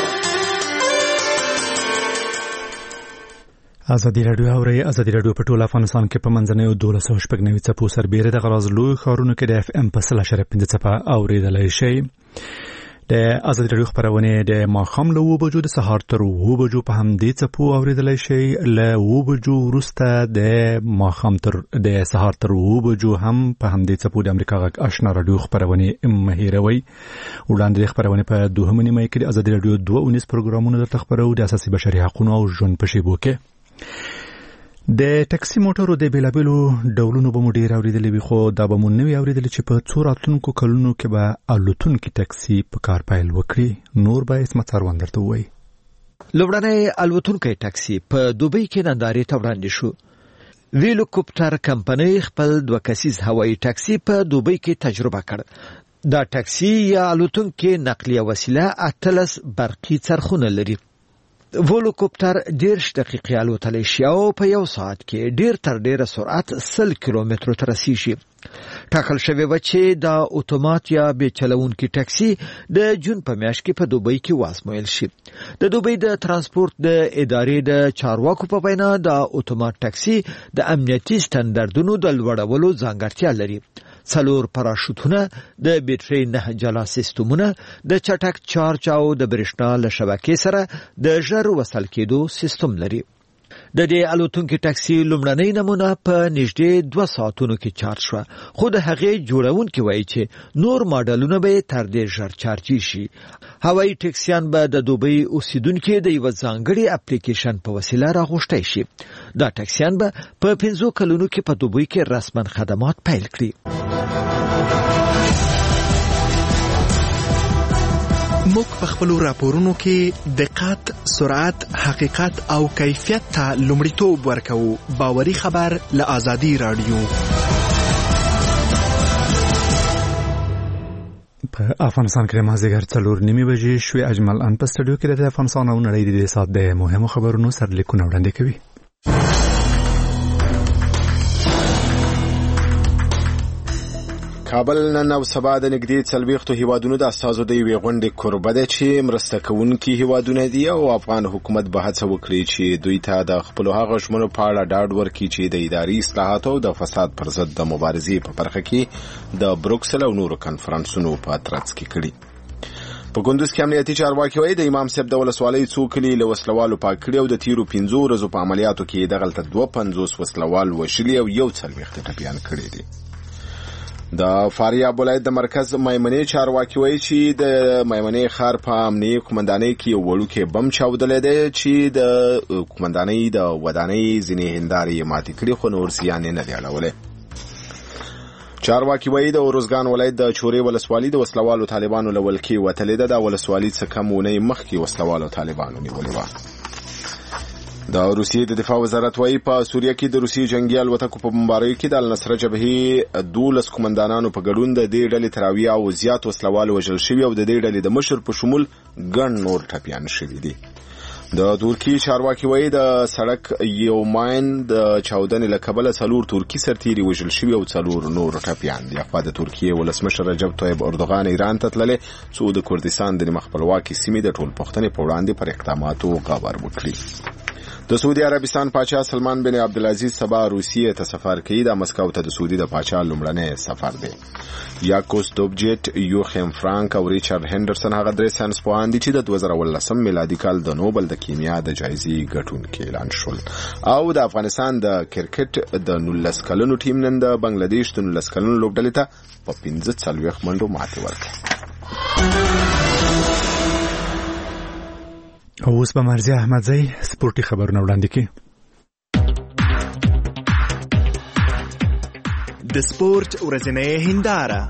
ازادي رادیو اوري ازادي رادیو په ټول افغانستان کې په منځنیو دولس سوه شپږ نوي څپو سربېره د غراز لوی ښارونو کې د اف ام په سل اشاریه پنځه څپه اوریدلای شي. د ازادي رادیو خبرونه د ماښام له اوه بجو د سهار تر اوه بجو په همدې څپو اوریدلای شي. له اوه بجو وروسته د ماښام تر د سهار تر اوه بجو هم په همدې څپو د امریکا غږ آشنا رادیو خبرونه مهیروي. وړاندې د خبرونه په دوهمه نیمه کې د ازادي رادیو دوه اونیز پروګرامونه درته خبرو د اساسي بشري حقوقو او ژوند په شیبو کې. د ټکسي موټرو د بیلابیلو ډولونو به مو ډیر اوریدلې وي، خو دا به مو نوي اوریدلې چې په څو راتلونکو کلونو کې به الوتونکي ټکسي په کار پیل وکړي. نور به اسمت سروان درته ووایي. لومړنی الوتونکی ټکسي په دوبۍ کې نندارې ته وړاندې شو. ویلوکوپټر کمپنۍ خپل دوه کسیز هوایي ټکسي په دوبۍ کې تجربه کړ. دا ټکسي یا الوتونکي نقلیه وسیله اتلس برقي څرخونه لري. ویلوکوپټر ډیر دقیقې الوتلی شي او په یو ساعت کې ډیر تر ډیره سرعت سل کیلومترو ته رسیږي. ټاکل شوی و چې دا اتومات یا بې چلونکي ټکسي د جون په میاشت کې په دوبۍ کې وازمویل شي. د دوبۍ د ترانسپورت د ادارې د چارواکو په وینا دا اتومات ټکسي د امنیتي سټنډردونو د لوړولو ځانګړتیا لري. څلور پاراشوتونه، د بیټرۍ نه جلا سیستمونه، د چټک چارج او د برېښنا له شبکې سره د ژر وصل کېدو سیستم لري. د دې الوتونکو ټاکسي لومړنۍ نمونه په نږدې دوه ساعتونو کې چارج شوه، خو د هغې جوړونکي وایي چې نور ماډلونه به تر دې ژر چارجي شي. هوایي ټاکسیان به د دوبۍ اوسیدونکو د یو ځانګړي اپلیکیشن په وسیله راغوښتي شي. دا ټاکسیان به په پنځو کلونو کې په دوبۍ کې رسما خدمات پیل کړي. موږ په خپلو راپورونو کې دقت، سرعت، حقیقت او کیفیت ته لومړیتوب ورکوو. باوري خبر له آزادي رادیو. په افغانستان کې مازدیګر څلور نیمې بجې شوې. اجمل ان په سټوډیو کې د افغانستان او نړۍ د سات د مهمو خبرونو سرلیکونه وړاندې کوي. کابل نن او سبا د نږدې څلوېښتو هیوادونو د استازو د یوې غونډې کوربه دی چې مرسته کوونکي هیوادونه دي او افغان حکومت به هڅه وکړي چې دوی ته د خپلو هغه ژمنو په اړه ډاډ ورکړي چې د اداري اصلاحاتو او د فساد پر ضد د مبارزې په برخه کې د بروکسل او نورو کنفرانسونو په ترڅ کې کړي. په کندوز کې امنیتي چارواکي وایي د امام صاحب د ولسوالۍ څو کلي له وسلوالو پاک کړي او د تیرو پنځو ورځو په عملیاتو کې دغلته دوه پنځوس وسلوال وشلي او یو څلوېښت ټپیان کړي دي. د فاریاب ولایت د مرکز میمنې چارواکي وایي چې د میمنې ښار په امنیه قومندانۍ کې یو وړوکی بم چاودلی دی چې د قومندانۍ د ودانۍ ځینې هندارې ماتې کړي، خو نور زیان یې نه دی اړولی. چارواکي وایي د ارزګان ولایت د چورې ولسوالي د وسلوالو طالبانو له ولکې وتلې ده. د ولسوالي څه کم اونۍ مخکې وسلوالو طالبانو نیولې وه. د روسیې د دفاع وزارت وایي په سوریه کې د روسیې جنگي الوتکو په بمباریو کې د النصره جبهې دولس قومندانانو په ګډون د دې ډلې تر اویا او زیات وسلوال وژل شوي او د دې ډلې د مشر په شمول ګڼ نور ټپیان شوي دي. د ترکیې چارواکي وایي د سړک یو ماین د چاودنې له کبله څلور ترکي سرتیري وژل شوي او څلور نور ټپیان دي. خو د ترکیې ولسمشر رجب طیب اردوغان ایران ته تللی څو د کردستان د نیمه خپلواکې سیمې د ټولپوښتنې په وړاندې پر اقداماتو خبر وکړي. د سعودي عربستان پاچا سلمان بن عبدالعزیز سبا روسیې ته سفر کوي. د مسکو ته د سعودي د پاچا لومړنی سفر دی. یاکوس دوبجیټ، یوخیم فرانک او ریچارډ هندرسن هغه درې ساینسپوهان دي چې د دوه زره اوولسم میلادي کال د نوبل د کیمیا د جایزې ګټونکي اعلان شول. او د افغانستان د کرکټ د نولس کلنو ټیم نن د بنگلاديش د نولس کلنو لوبډلې ته په پنځه څلوېښت منډو ماتې ورکړه. او اوس به مرزي احمدزی سپورتي خبرونه وړاندې کړي. د سپورت ورځنۍ هنداره.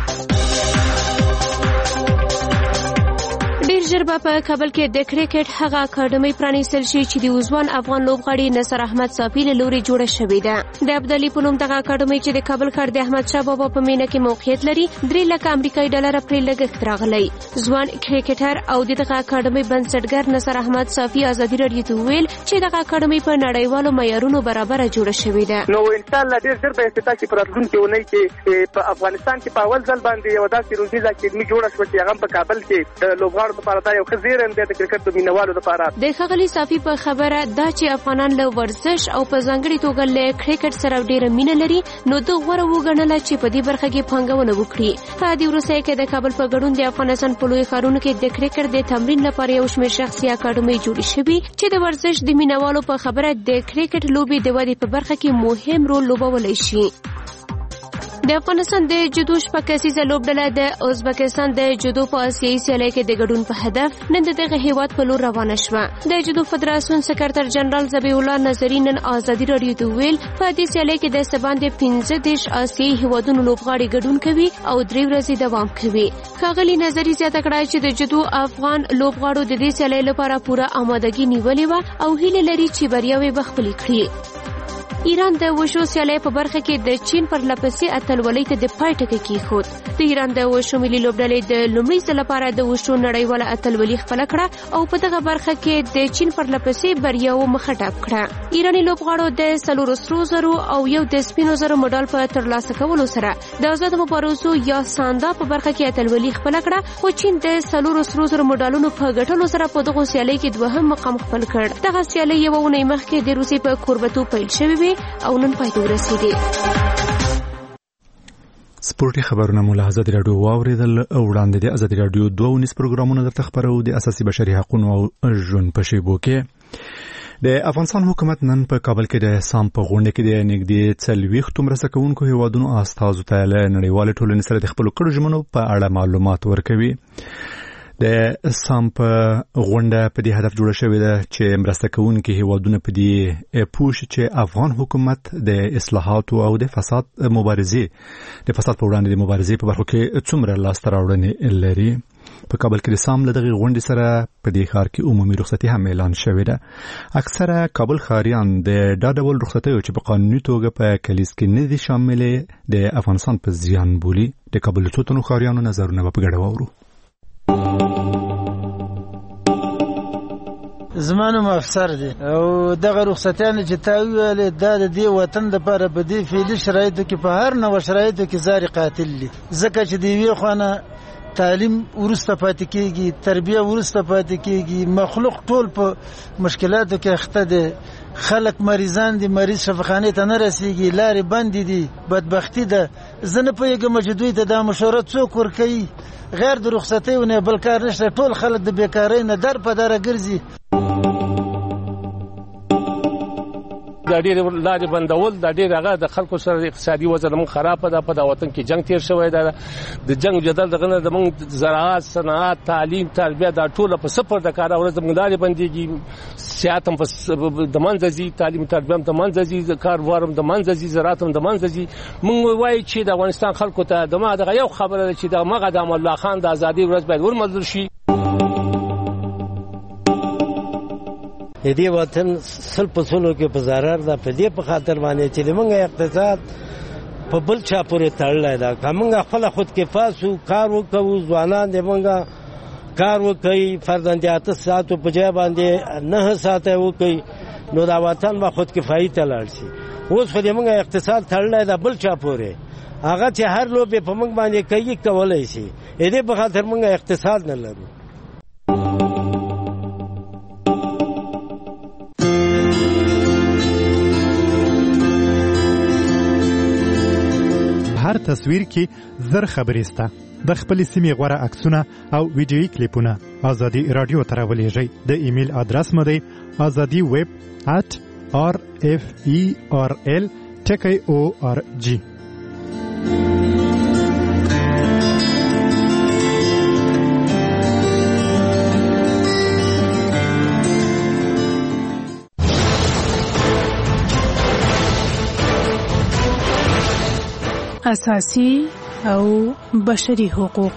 ډیر ژر به په کابل کې د کرکټ هغه اکاډمي پرانیستل شي چې د وزوان افغان لوبغاړي نصر احمد صافي له لوري جوړه شوې ده. د عبدالي په نوم دغه اکاډمي چې د کابل ښار د احمد شاه بابا په مینه کې موقعیت لري درې لکه امریکایي ډالر پرې لګښت راغلی. ځوان کرکټر او دغه اکاډمي بنسټګر نصر احمد صافي ازادي راډیو ته وویل چې دغه اکاډمي په نړیوالو معیارونو برابر جوړه شوې ده. نو ان شاء الله ډیر ژر به افتتاح شي. په راتلونکي اونۍ کې په افغانستان کې په اول ځل باندې یو داسې روزنیزه اکاډمي جوړه شوه چې هغه په کابل کې د لوبغاړو لپاره دا یو ښه زیری دی د کرکټ د مینوالو لپاره. د ښاغلي صافي په خبره دا چې افغانان له ورزش او په ځانګړي توګه له کرکټ سره ډیره مینه لري نو د غوره وګڼله چې په دې برخه کې پانګونه وکړي. په دې وروستیو کې د کابل په ګډون د افغانستان په لوی ښارونو کې د کرکټ د تمرین لپاره یو شمېر شخصي اکاډمۍ جوړې شوي چې د ورزش د مینوالو په خبره د کرکټ لوبې د ودې په برخه کې مهم رول لوبولی شي. د افغانستان د جودو شپږ کسیزه لوبډله د ازبکستان د جودو په آسیایي سیالۍ کې د ګډون په هدف نن د دغه هیواد په لور روانه شوه. د جودو فدراسیون سکرټر جنرال ذبیح الله نظري نن ازادي راډیو ته ویل په دې سیالۍ کې د سباندې پنځه دېرش آسیایي هیوادونو لوبغاړي ګډون کوي او درې ورځې دوام کوي. ښاغلي نظري زیاته کړه چې د جودو افغان لوبغاړو د دې سیالۍ لپاره پوره آمادګي نیولې وه او هیله لري چې بریاوې به خپلې کړي. ایران د وشو سیالۍ په برخه کې د چین پر لپسې اتلولۍ ته د پای ټکی کېښود. د ایران د وشو ملي لوبډلې د لومړي ځل لپاره د وشو نړیواله اتلولي خپله کړه او په دغه برخه کې د چین پر لپسې بریاوو مخه ډپ کړه. ایراني لوبغاړو د څلورو سرو زرو او یو د سپینو زرو مډال په ترلاسه کولو سره د آزادو مبارزو یا ساندا په برخه کې اتلولي خپله کړه، خو چین د څلورو سرو زرو مډالونو په ګټلو سره په دغو سیالۍ کې دوهم مقام خپل کړ. دغه سیالۍ یوه اونۍ مخکې د روسیې په کوربتوب پیل شوې وې او نن پای ته ورسېدې. سپورتي خبرونه مو له ازادي راډیو واوریدل وړاندې د ازادي راډیو دوه نس پروګرامونه درته خبرو د اساسي بشري حقوقو او ژوند په شیبو کې د افغانستان حکومت نن په کابل کې د سام په غونډه کې د نږدې څلوېښتو مرسته کوونکو هیوادونو استازو ته له نړیوال ټولنې سره د خپل کړو ژمنو په اړه معلومات ورکوي. د سام په غونډه په دې هدف جوړه شوې ده چې مرسته کوونکي هیوادونه په دې پوه شي چې افغان حکومت د اصلاحاتو او د فساد مبارزې د فساد په وړاندې د مبارزې په برخو کې څومره لاسته راوړنې لري. په کابل کې د سام له دغې غونډې سره په دې ښار کې عمومي رخصتي هم اعلان شوې ده. اکثره کابل ښاریان د دا ډول رخصتیو چې په قانوني توګه په کلیز کې نه دي شاملې د افغانستان په زیان بولي. د کابل څو تنو ښاریانو نظرونه په ګډه واورو. زمانو افسر دي او دغه رخصتیان چې تا ویل دا د دې وطن د لپاره په دې فعلي شرایطو کې په هر نوع شرایطو کې زار قاتل دي ځکه چې دی وی خو نه تعلیم ورسته پاتې کیږي تربیه ورسته پاتې کیږي مخلوق ټول په مشکلاتو کې اخته دي خلک مریضان دي مریض شفاخانه ته نه رسیږي لارې بند دي بدبختی ده زنه په یګه مجدوی ته د مشوره څوک ور کوي غیر د رخصتیونه بل کار نشته ټول خلک د بیکاری نه در په دره ګرځي. د ډېر لارې بندول د ډېر هغه د خلکو سره اقتصادي وضع موږ خراب ده په دا وطن کې جنگ تیر شوی ده د جنگ جدل دغه د موږ زراعت صنعت تعلیم تربیه دا ټول په صفر د کار اورز موږ لارې بنديږي سیاست هم په د منځي تعلیم تربیه هم د منځي کار وارم د منځي زراعت هم د منځي موږ وایي چې د افغانستان خلکو ته د ما دغه یو خبره چې د مقدم الله خان د ازادي ورځ باید ورمنځل شي. د دې وطن سل په سلو کې په ضرر ده په دې په خاطر باندې چې موږ اقتصاد په بل چا پورې تړلای دا کومه خپل خود کې فاسو کار وکړو ځوانان دې موږ کار وکړي فرزندیات ساتو په ځای باندې نه ساتي وکړي نو دا وطن با خود کفایي تلل شي. اوس خو دې موږ اقتصاد تړلای دا بل چا پورې هغه چې هر لوبه په موږ باندې کوي کولای شي دې په خاطر موږ اقتصاد نه لرو. هر تصویر کې زر خبرې سته د خپل سیمې غوړه عکسونه او ویډیوي کلیپونه ازادي رادیو ته راولېږئ. د ایمیل ادرس مو دی azadi web at r f e r l ټکی او ار جی. اساسي او بشري حقوق.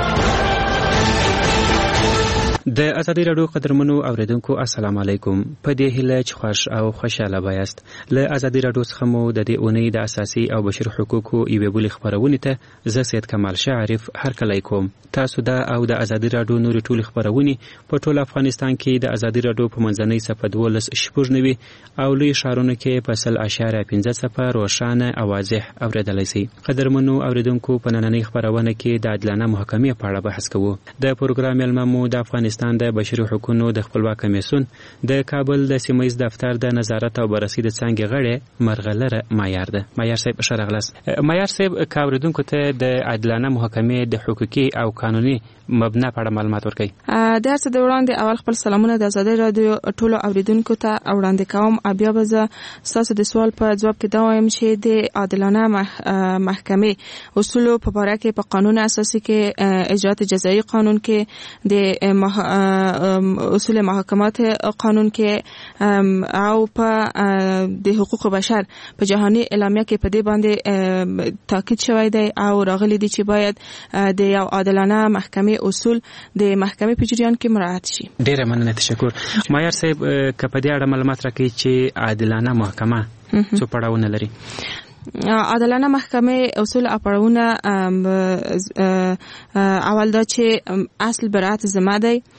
د ازادي راډیو قدرمنو اوریدونکو السلام علیکم. په دې هیله چې خوش او خوشاله بایاست. له ازادي راډیو څخه مو د دې اونۍ د اساسي او بشري حقوقو یوې بلې خبرونه ته زه سید کمال شعرف هرکلی کوم. تاسو دا او د ازادي راډیو نورې ټولې خبرونه په ټول افغانستان کې د ازادي راډیو په منځنۍ صفحه دولس شپږ نوي او لوی ښارونو کې په سل اشاریه پنځه صفر روښانه او واضح اوریدلای شئ. قدرمنو اوریدونکو په نننۍ خبرونه کې د عادلانه محکمې په اړه بحث کوو. د پروګرام علممو د افغانستان د بشري حقوقو د خپلواک کمیسیون د کابل د سیمایي دفتر د نظارت او بررسي د څنګه غړي مرغلره معیار ده. معیار صاحب شرغلس معیار صاحب کاوریدونکو ته د عادلانه محکمې د حقوقي او قانوني مبنا په اړه معلومات ورکړي. د هر څه د وړاندې اول خپل سلامونه د ازادي رادیو ټولو اوریدونکو ته وړاندې کوم. بیا به زه تاسو د سوال په جواب کې دا وایم چې د عادلانه محکمې اصول په اړه کې په قانون اساسي کې اجرات جزایي قانون کې د اصول محاکمات قانون کې او په د حقوق بشر په جهاني اعلامیه کې په دې باندې تاکید شوی دی او راغلي دي چې باید د یو عادلانه محکمې اصول د محکمې په جریان کې مراعات شي. ډیره مننه تشکر. معیار صاحب کپه دې اړه معلومات راکړي چې عادلانه محکمه څه پړاوونه لري. عادلانه محکمه اصول اپړونه اول دا چې اصل برات ذمہ دی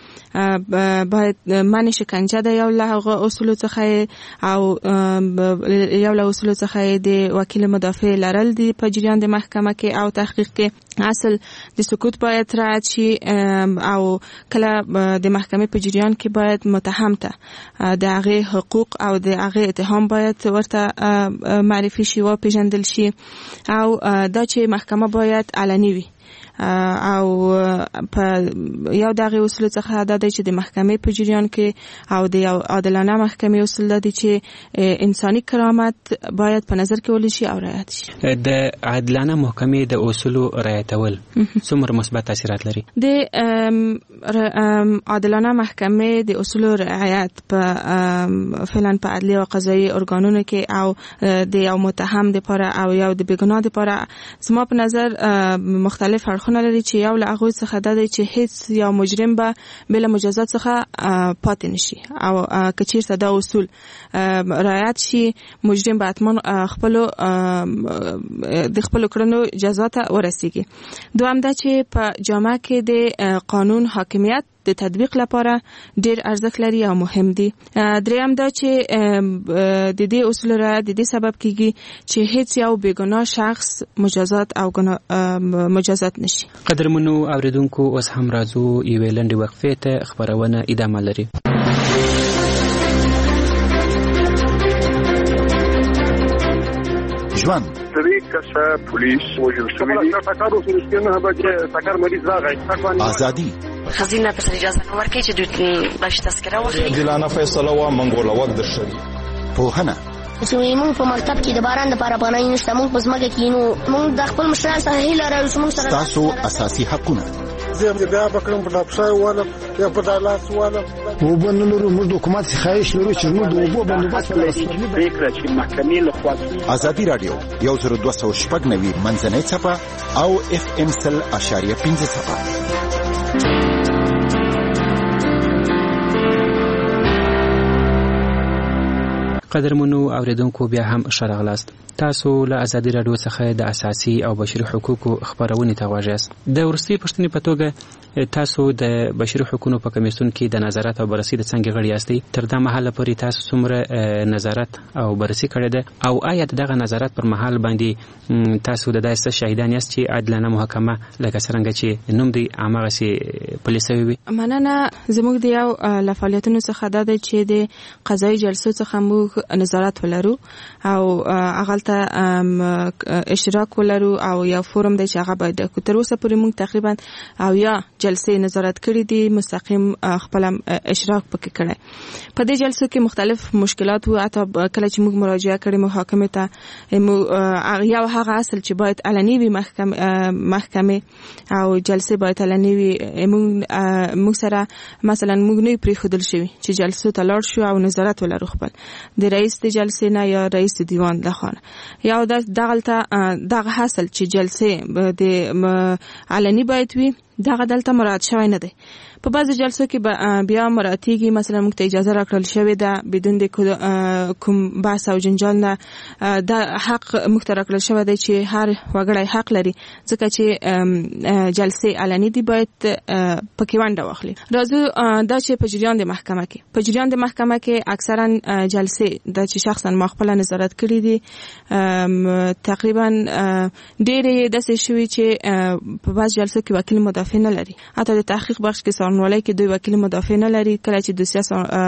باید منع شکنجه د یو له اصول څخه او یو له اصول څخه د وکیل مدافع لرل دی په جریان د محکمه کې او تحقیق کې اصل د سکوت باید رعایت شي او کله د محکمې په جریان کې باید متهم ته د هغه حقوق او د هغه اتهام باید ورته معرفي شي او پیژندل شي او دا چې محکمه باید علني وي او په یو دغه اصول څخه دا دی چې د محکمې په جریان کې او د یو عادلانه محکمې اصول دا دي چې انساني کرامت باید په نظر کې ولې شي او رعایت شي. د عادلانه محکمې د اصولو رعایتول څومره مثبت تاثیرات لري؟ د عادلانه محکمې د اصولو رعایت په فعلا په عدلیه او قضایي ارګانونو کې او د یو متهم لپاره او یو د بیګناه لپاره زما په نظر مختلف اړخونه لري چې یو له هغه څخه دا دی چې هیڅ یو مجرم به بل مجازات څخه پاتې نشي او کچیرته دا اصول رعایت شي مجرم به حتما خپل د خپل کړنو جزا ته ورسیږي. دویم دا چې په جامعه کې د قانون حاکمیت د تطبیق لپاره ډیر ارزښت لري او مهم دي. دریم دا چې د دې اصول رعایت د دې سبب کیږي چې هیڅ یو بیګناه شخص مجازات او مجازات نشي. قدرمنو اوریدونکو اوس هم راځو یوې لنډې وقفې ته، خبرونه ادامه لري. ژوند سری کسه پولیس وجل شوی دی تکارو سرسکینه به تکار مریض راغی ازادي خزینه په اجازه نه ورکړي چې دوی باش تذکره واخلي. دلانه فیصله وا منګوله وخت درشي پوهنه چې موږ په مکتب کې د باران د لپاره پناه نشته، موږ په ځمکه کې نو موږ د خپل مشران سره هیله لرو چې موږ سره تاسو اساسي حقونه زه بیا بکرم په ډاپشای والا یا په دالاس والا وبنلو موږ د حکومت خواهش لرو چې موږ د وبو بندوبست فکر چې محکمې له خوا ازادي رادیو یو زر دوه سوه شپږ نوي منځنۍ څپه او اف ام سل اشاریه پنځه څپه. قدرمنو اوریدونکو بیا هم شراغلاست. تاسو له ازادي رادیو څخه د اساسي او بشري حقوقو خبرونه ته غواړئ. د ورستي پښتني په توګه تاسو د بشري حقوقو په کمیسیون کې د نظارت او بررسي د څنګه غړي یاستئ. تر دا مهاله پورې تاسو څومره نظارت او بررسي کړی ده او آیا دغه نظارت پر مهال باندې تاسو د داسې شاهدان یاست چې عادلانه محکمه لکه څنګه چې نوم دی هغه سي پولیسوي وي؟ مننه. زموږ د یو له فعالیتونو څخه دا دی چې د قضایي جلسو څخه موږ نظارت ولرو او هغه ته اشتراک ولرو او یا فورم دی چې هغه باید تر اوسه پورې موږ تقریبا او یا جلسې نظارت کړې دي مستقیم خپل اشتراک پکې کړی. په دې جلسو کې مختلف مشکلات او حتی کله چې موږ مراجعه کړې محاکمه ته یو هغه اصل چې باید علني وي محکمه محکمه او جلسې باید علني وي. موږ سره مثلا موږ نه پریښودل شوی چې جلسو ته لاړ شو او نظارت ولرو خپل د رئیس د جلسې نه یا رئیس دیوان لخوا یا دغه دغه حاصل چې جلسې د علني باید وي دغه دلته مراعات شوی نه دی. په بعض جلسو کې بیا مراتیږي مثلا موږ ته اجازه راکړل شوې ده بدون د کوم بحث او جنجال نه د حق موږ ته راکړل شوی دی چې هر وګړی حق لري ځکه چې جلسې علني دي باید پکې ونډه واخلي. راځو دا چې په جریان د محکمه کې په جریان د محکمه کې اکثرا جلسې د چې شخصا ما خپل نظارت کړی دي تقریبا ډېرې داسې شوي چې په بعض جلسو کې وکیل مدافع نه لري. حتی د تحقیق بخش کې څارنوالۍ کې دوی وکیل مدافع نه لري. کله چې دوسیه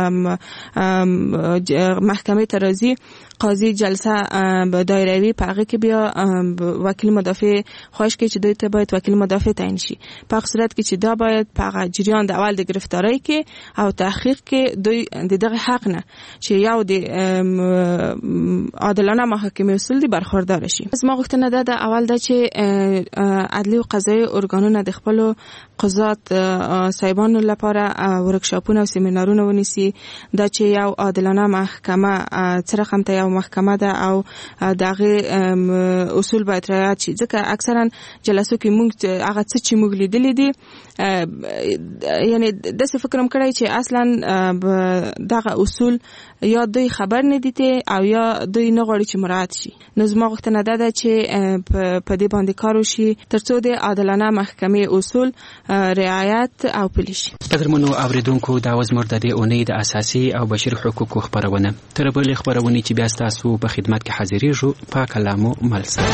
محکمې ته راځي قاضي جلسه دایروي په هغه کې بیا وکیل مدافع خواهش کوي چې دوی ته باید وکیل مدافع تعیین شي. په هغه صورت کې چې دا باید په جریان د اول د گرفتاری کې او تحقیق کې دوی د دغه حق نه چې یو د عادلانه محاکمې اصول دي برخوردار شي. از ما غوښتنه ده د اول د چې عدلی او قضایي ارګانونه د خپل قضات صاحبانو لپاره ورکشاپونه او سیمینارونه ونیسي دا چې یو عادلانه محکمه څه رقم ته یو محکمه ده او دغه اصول باید رعایت شي. ځکه اکثرا جلسو کې موږ هغه څه چې موږ لیدلې دي یعنی د څه فکرم کړی چې اصلا دغه اصول یا دوی خبر نه دي او یا دوی نه غواړي چې مراعات شي. نو زما غوښتنه ده چې په دې باندې کار وشي ترڅو د عادلانه محکمې اصول رعایت او پلي شي. قدرمنو اوریدونکو دا وزمر د دې اونۍ د اساسي او بشري حقوقو خبرونه تر بلې خبرونه چې بیا تاسو په خدمت کې حاضرېږو په کلامو ملسه.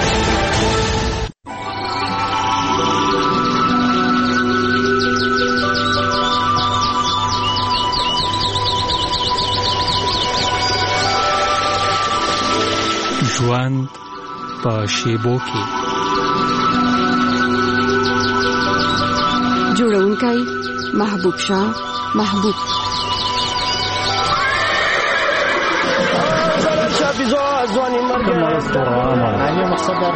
ژوند په شیبو کې جوړونکی محبوب شاه محبوب ځواني مرګ نه مقصد در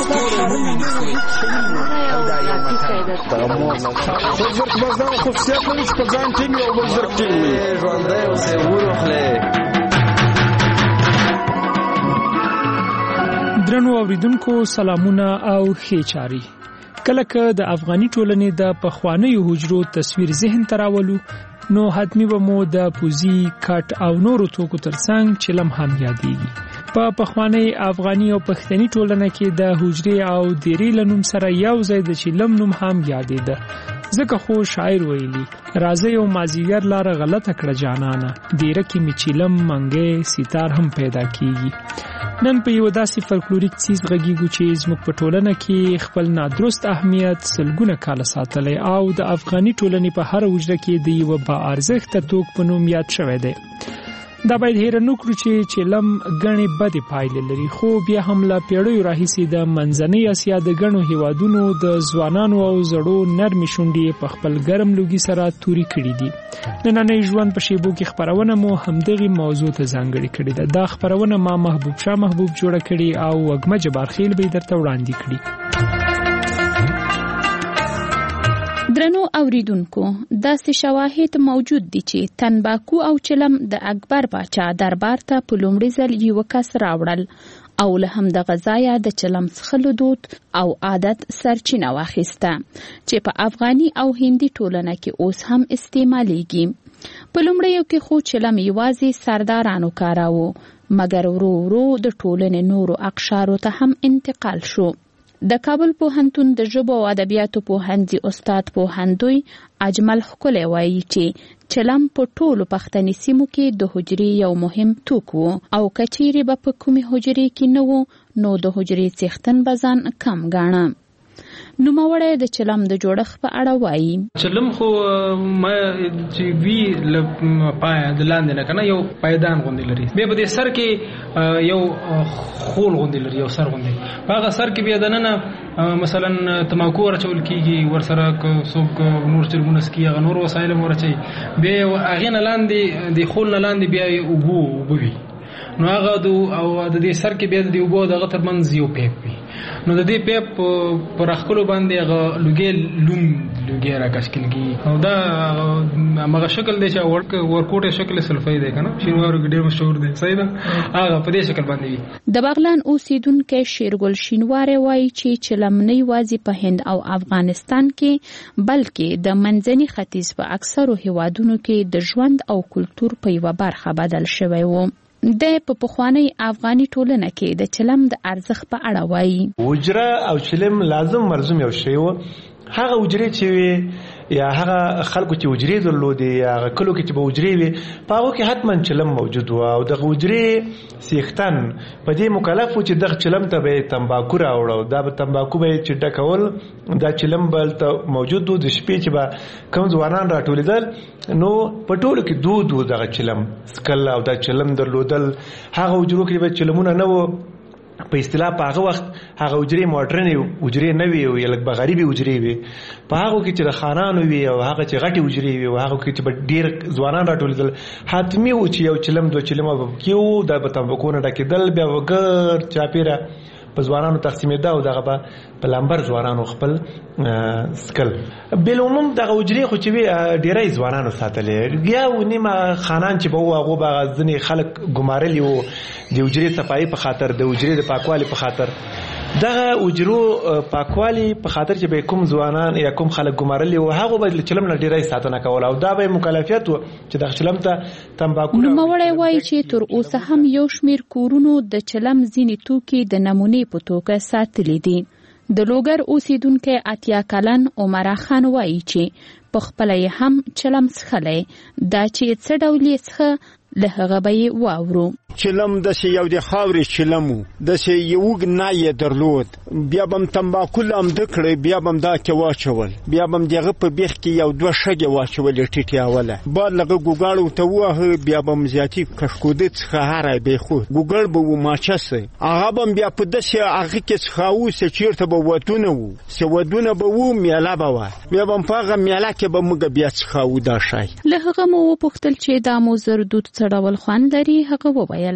درنو اوریدونکو سلامونه او ښې چاري. کله که د افغاني ټولنې د پخوانیو حجرو تصویر ذهن ته راولو نو حتمی به مو د پوزي کټ او نورو توکو ترڅنګ چلم هم یادېږي. په پخواني افغاني او پښتني ټولنه کې د حجرې او دیرې له نوم سره یو ځای د چلم نوم هم یادېده. ځکه خو شاعر ویلي راځه یو مازیګر لاره غلطه کړه جانانه دیره کې می چلم منګې ستار هم پیدا کیږي. نن په یو داسې فولکلوریک چیز غږیږو چې زموږ په ټولنه کې خپل نادرست اهمیت سلګونه کاله ساتلی او د افغاني ټولنې په هر حجره کې د یو با ارزښته توک په نوم یاد شوی دی. دا باید هیر نه کړو چې چلم غني بدې پایلې لري، خو بیا هم لا پیړیو راهیسې د منځنۍ اسیا د غنو هیوادونو د ځوانانو او زړو نرمې شونډې په خپل ګرم لوګي سره توري کړي دي. نننۍ ژوند په شیبو کې خبرونه مو همدغه موضوع ته ځانګړې کړې ده. دا خبرونه ما محبوب شاه محبوب جوړه کړي او وګمه جبارخیل به درته وړاندې کړي. درنو اوریدونکو داسې شواهد موجود دي چې تنباکو او چلم د اکبر باچا دربار ته په لومړي ځل یو کس راوړل او له همدغه ځایه د چلم څښلو دود او عادت سرچینه واخیسته چې په افغاني او هندي ټولنه کې اوس هم استعمالیږي. په لومړیو کې خو چلم یوازې سردارانو کاراوه، مګر ورو ورو د ټولنې نورو اقشارو ته هم انتقال شو. د کابل پوهنتون د ژبو او ادبیاتو پوهنځي استاد پوهندوی اجمل ښکلی وایي چې چلم په ټولو پښتني سیمو کې د حجرې یو مهم توک و او که چیرې به په کومې حجرې کې نه و نو د حجرې څښتن به ځان کم ګاڼه. نوموړی د چلم د جوړښت په اړه وایي. چلم خو ما چې وی ل پای د لاندې نه کنه یو پایدان غوندې لري، بیا په دې سر کې یو خول غوندې لري، یو سر غوندې. په هغه سر کې بیا دننه مثلا تماکو ورچول کیږي، ورسره څوک نور چرګونه سکي هغه نور وسایل ورچي، بیا هغه نه لاندې د خول نه لاندې بیا اوبو اوبوي. نو هغه د او د دې سر کې بیا د اوبو دغه ترمنځ یو پیپ وي. نو د دې پیپ پر اخکلو باندې هغه لوګي لوم لوګي راکشکل کی او دا هغه شکل دی چې ورک ورکوټه شکل سلفای دی کنه شینوار ډیر مشهور دی صحیح ده هغه په دې شکل باندې وي. د بغلان اوسیدونکو شیرګل شینوار وایي چې چلم نه یوازې په هند او افغانستان کې بلکې د منځني ختیځ په اکثرو هیوادونو کې د ژوند او کلچر په یوه برخه بدل شوی و. د په پخوانی افغاني ټولنه کې د چلم د ارزښت په اړه وایي. حجره او چلم لازم مرزوم یو شی و. هغه حجره چې یا هغه خلکو چې حجرې درلودي یا هغه کلو کې چې به حجرې وي په هغه کې حتما چلم موجود و او د حجرې سیختن په دې مکلف و چې دغه چلم ته به تنباکو راوړو، دا به تنباکو به چې ډکول دا چلم بل ته موجود و. د شپې چې به کوم ځوانان راټولېدل نو په ټولو کې دود و دغه چلم سکل او دا چلم درلودل. هغه حجرو کې به چلمونه نه و په اصطلاح په هغه وخت هغه حجرې موډرن حجرې نه وي او یلک بغریبي حجرې وي. په هغه کې چې د خانانو وي او هغه چې غټي حجرې وي او هغه کې چې ډیر ځوانان راټولېدل حتمی و چې یو چلم دو چلم به کیو د بتمبکونه ډکېدل بیا وګر چاپیره په ځوانانو تقسیمېده او دغه به په لمبر ځوانانو خپل سکل. بالعموم دغه حجرې خو چې وي ډیری ځوانانو ساتلې یا و نیمه خانان چې به و هغو به ځینې خلک ګمارلي وو د حجرې صفایي په خاطر د حجرې د پاکوالي په خاطر. دغه اجرو پاکوالی په خاطر چې به کوم ځوانان یا کوم خلک ګمارلي او هغه به چلم نه ډیرای ساتنه کوله او دا به مکلفیت و چې د چلم ته تمباکو نو مړی وایي چې تر اوسه هم یو شمیر کورونو د چلم ځینې توکي د نمونې په توګه ساتلي دي. د لوګر اوسیدونکي اتیا کلن عمر خان وایي چې په خپل یې هم چلم څښلی دا چې څه ډول یې څښه له هغه به یې واورو. چلم داسې یو د خاورې چلم و، داسې یو نه یې درلود. بیا به م تمباکو لامده کړی، بیا به م دا کې واچول، بیا به م د هغه په بیخ کې یو دوه شګې واچولې ټیټې اوله. بعد لغه ګوګاړ ورته ووهه، بیا به م زیاتي کشکوده څخه هری بېخود ګوګړ به و ماچسه. هغه به م بیا په داسې هغه کې څښاوو چې چېرته به ودونه وو، چې ودونه به وو میله به وه، بیا به م په هغه میله کې به موږ بیا څښاوو دا شی. له هغه مو وپوښتل چې دا مو زردود څه ډول خوند لري. هغه وویل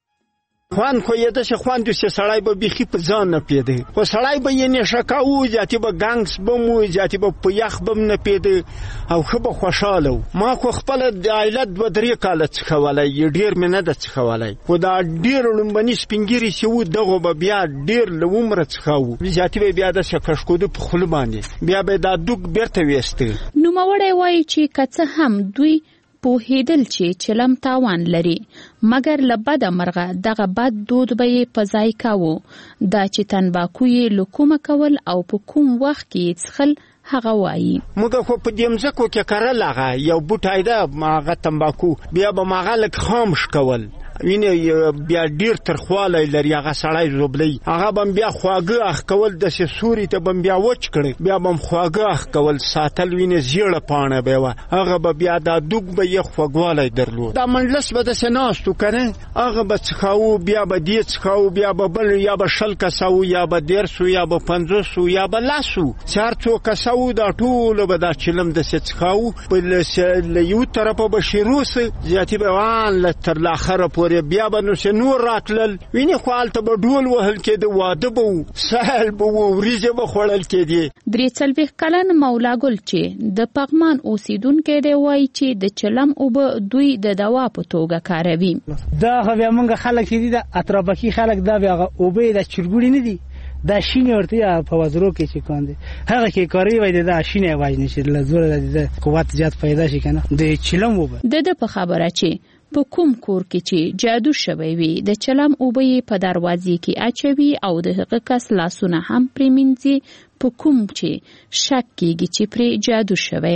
خوان خو یې داسې خوند و چې سړی به بیخي په ځان نه پوهېده، خو سړی به یې نشه کاوه، زیاتې به ګنګس به م و، زیاتې به په یخ به م نه پوهېده او ښه به خوشحاله و. ما خو خپله د عایله دوه درې کاله څښولی، ډېر مې نه ده څښولی، خو دا ډېر لومبني سپین ږیري چې وو دغو به بیا ډېر له عمره څښاوو، زیاتې به بیا داسې کشکوده په خوله باندې، بیا به یې دا دوک بېرته ویسته. نوموړی وایي چې که څه هم دوی پوهېدل چې چلم تاوان لري، مګر له بده مرغه دغه بد دود به یې په ځای کاوه. دا چې تنباکو یې له کومه کول او په کوم وخت کې یې څښل هغه وایي. موږ خو په دې مځکو کې کرل هغه یو بوټی ده هغه تنباکو، بیا به م هغه لږ خامش کول، وینې بیا ډیر ترخوالی لري هغه سړی زوبلی، هغه به م بیا خواږه اخ کول، داسې سوري ته به م بیا وچ کړی، بیا به م خواږه اخ کول ساتل، وینې زیړه پاڼه به وه، هغه به بیا دا دوک به یې خوږوالی درلود. دا منډلس به داسې ناست و که نه، هغه به څښاوو، بیا به دې څښاوو، بیا به بل یا به شل کسه وو، یا به دېرس وو، یا به پنځوس وو، یا به لس وو، چې هر څو کسه وو دا ټوله به دا چلم داسې څښاوو. په له یو طرفه به شروع سه، زیاتې به وان تر لاخره پورې، بیا به نو چې نور راتلل، وینې خو هلته به ډول وهل کېده، واده به و، سهل به و، وریځې به خوړل کېدې. درې څلوېښت کلن مولا ګل چې د پغمان اوسیدونکی دی وایي چې د چلم اوبه دوی د دوا په توګه کاروي. دا خو بیا موږ خلک چې دي د اطرافکي خلک دا بیا هغه اوبه د چرګوړي نه دي، دا شینې ورته یا په وزرو کې چې کاندي هغه کې کاروي وای دا شینې واجنې چې له زوره د قوت زیات پیدا شي کنه د چلم اوبه. د په خبره چې په کوم کور کې چې جادو شوی وي د چلم اوبه په دروازې کې اچوي او د هغه کس لاسونه هم پرې مینځي په کوم چې شک کېږي چې پرې جادو شوی.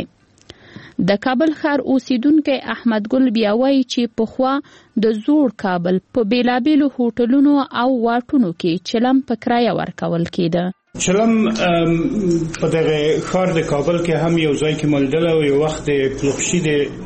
د کابل ښار اوسیدونکی احمد ګل بیا وایي چې پخوا د زوړ کابل په بیلابیلو هوټلونو او واټونو کې چلم په کرایه ورکول کېده. چلم په دغه ښار د کابل کې هم یو ځای کې ملډله او یو وخت د پلوخشي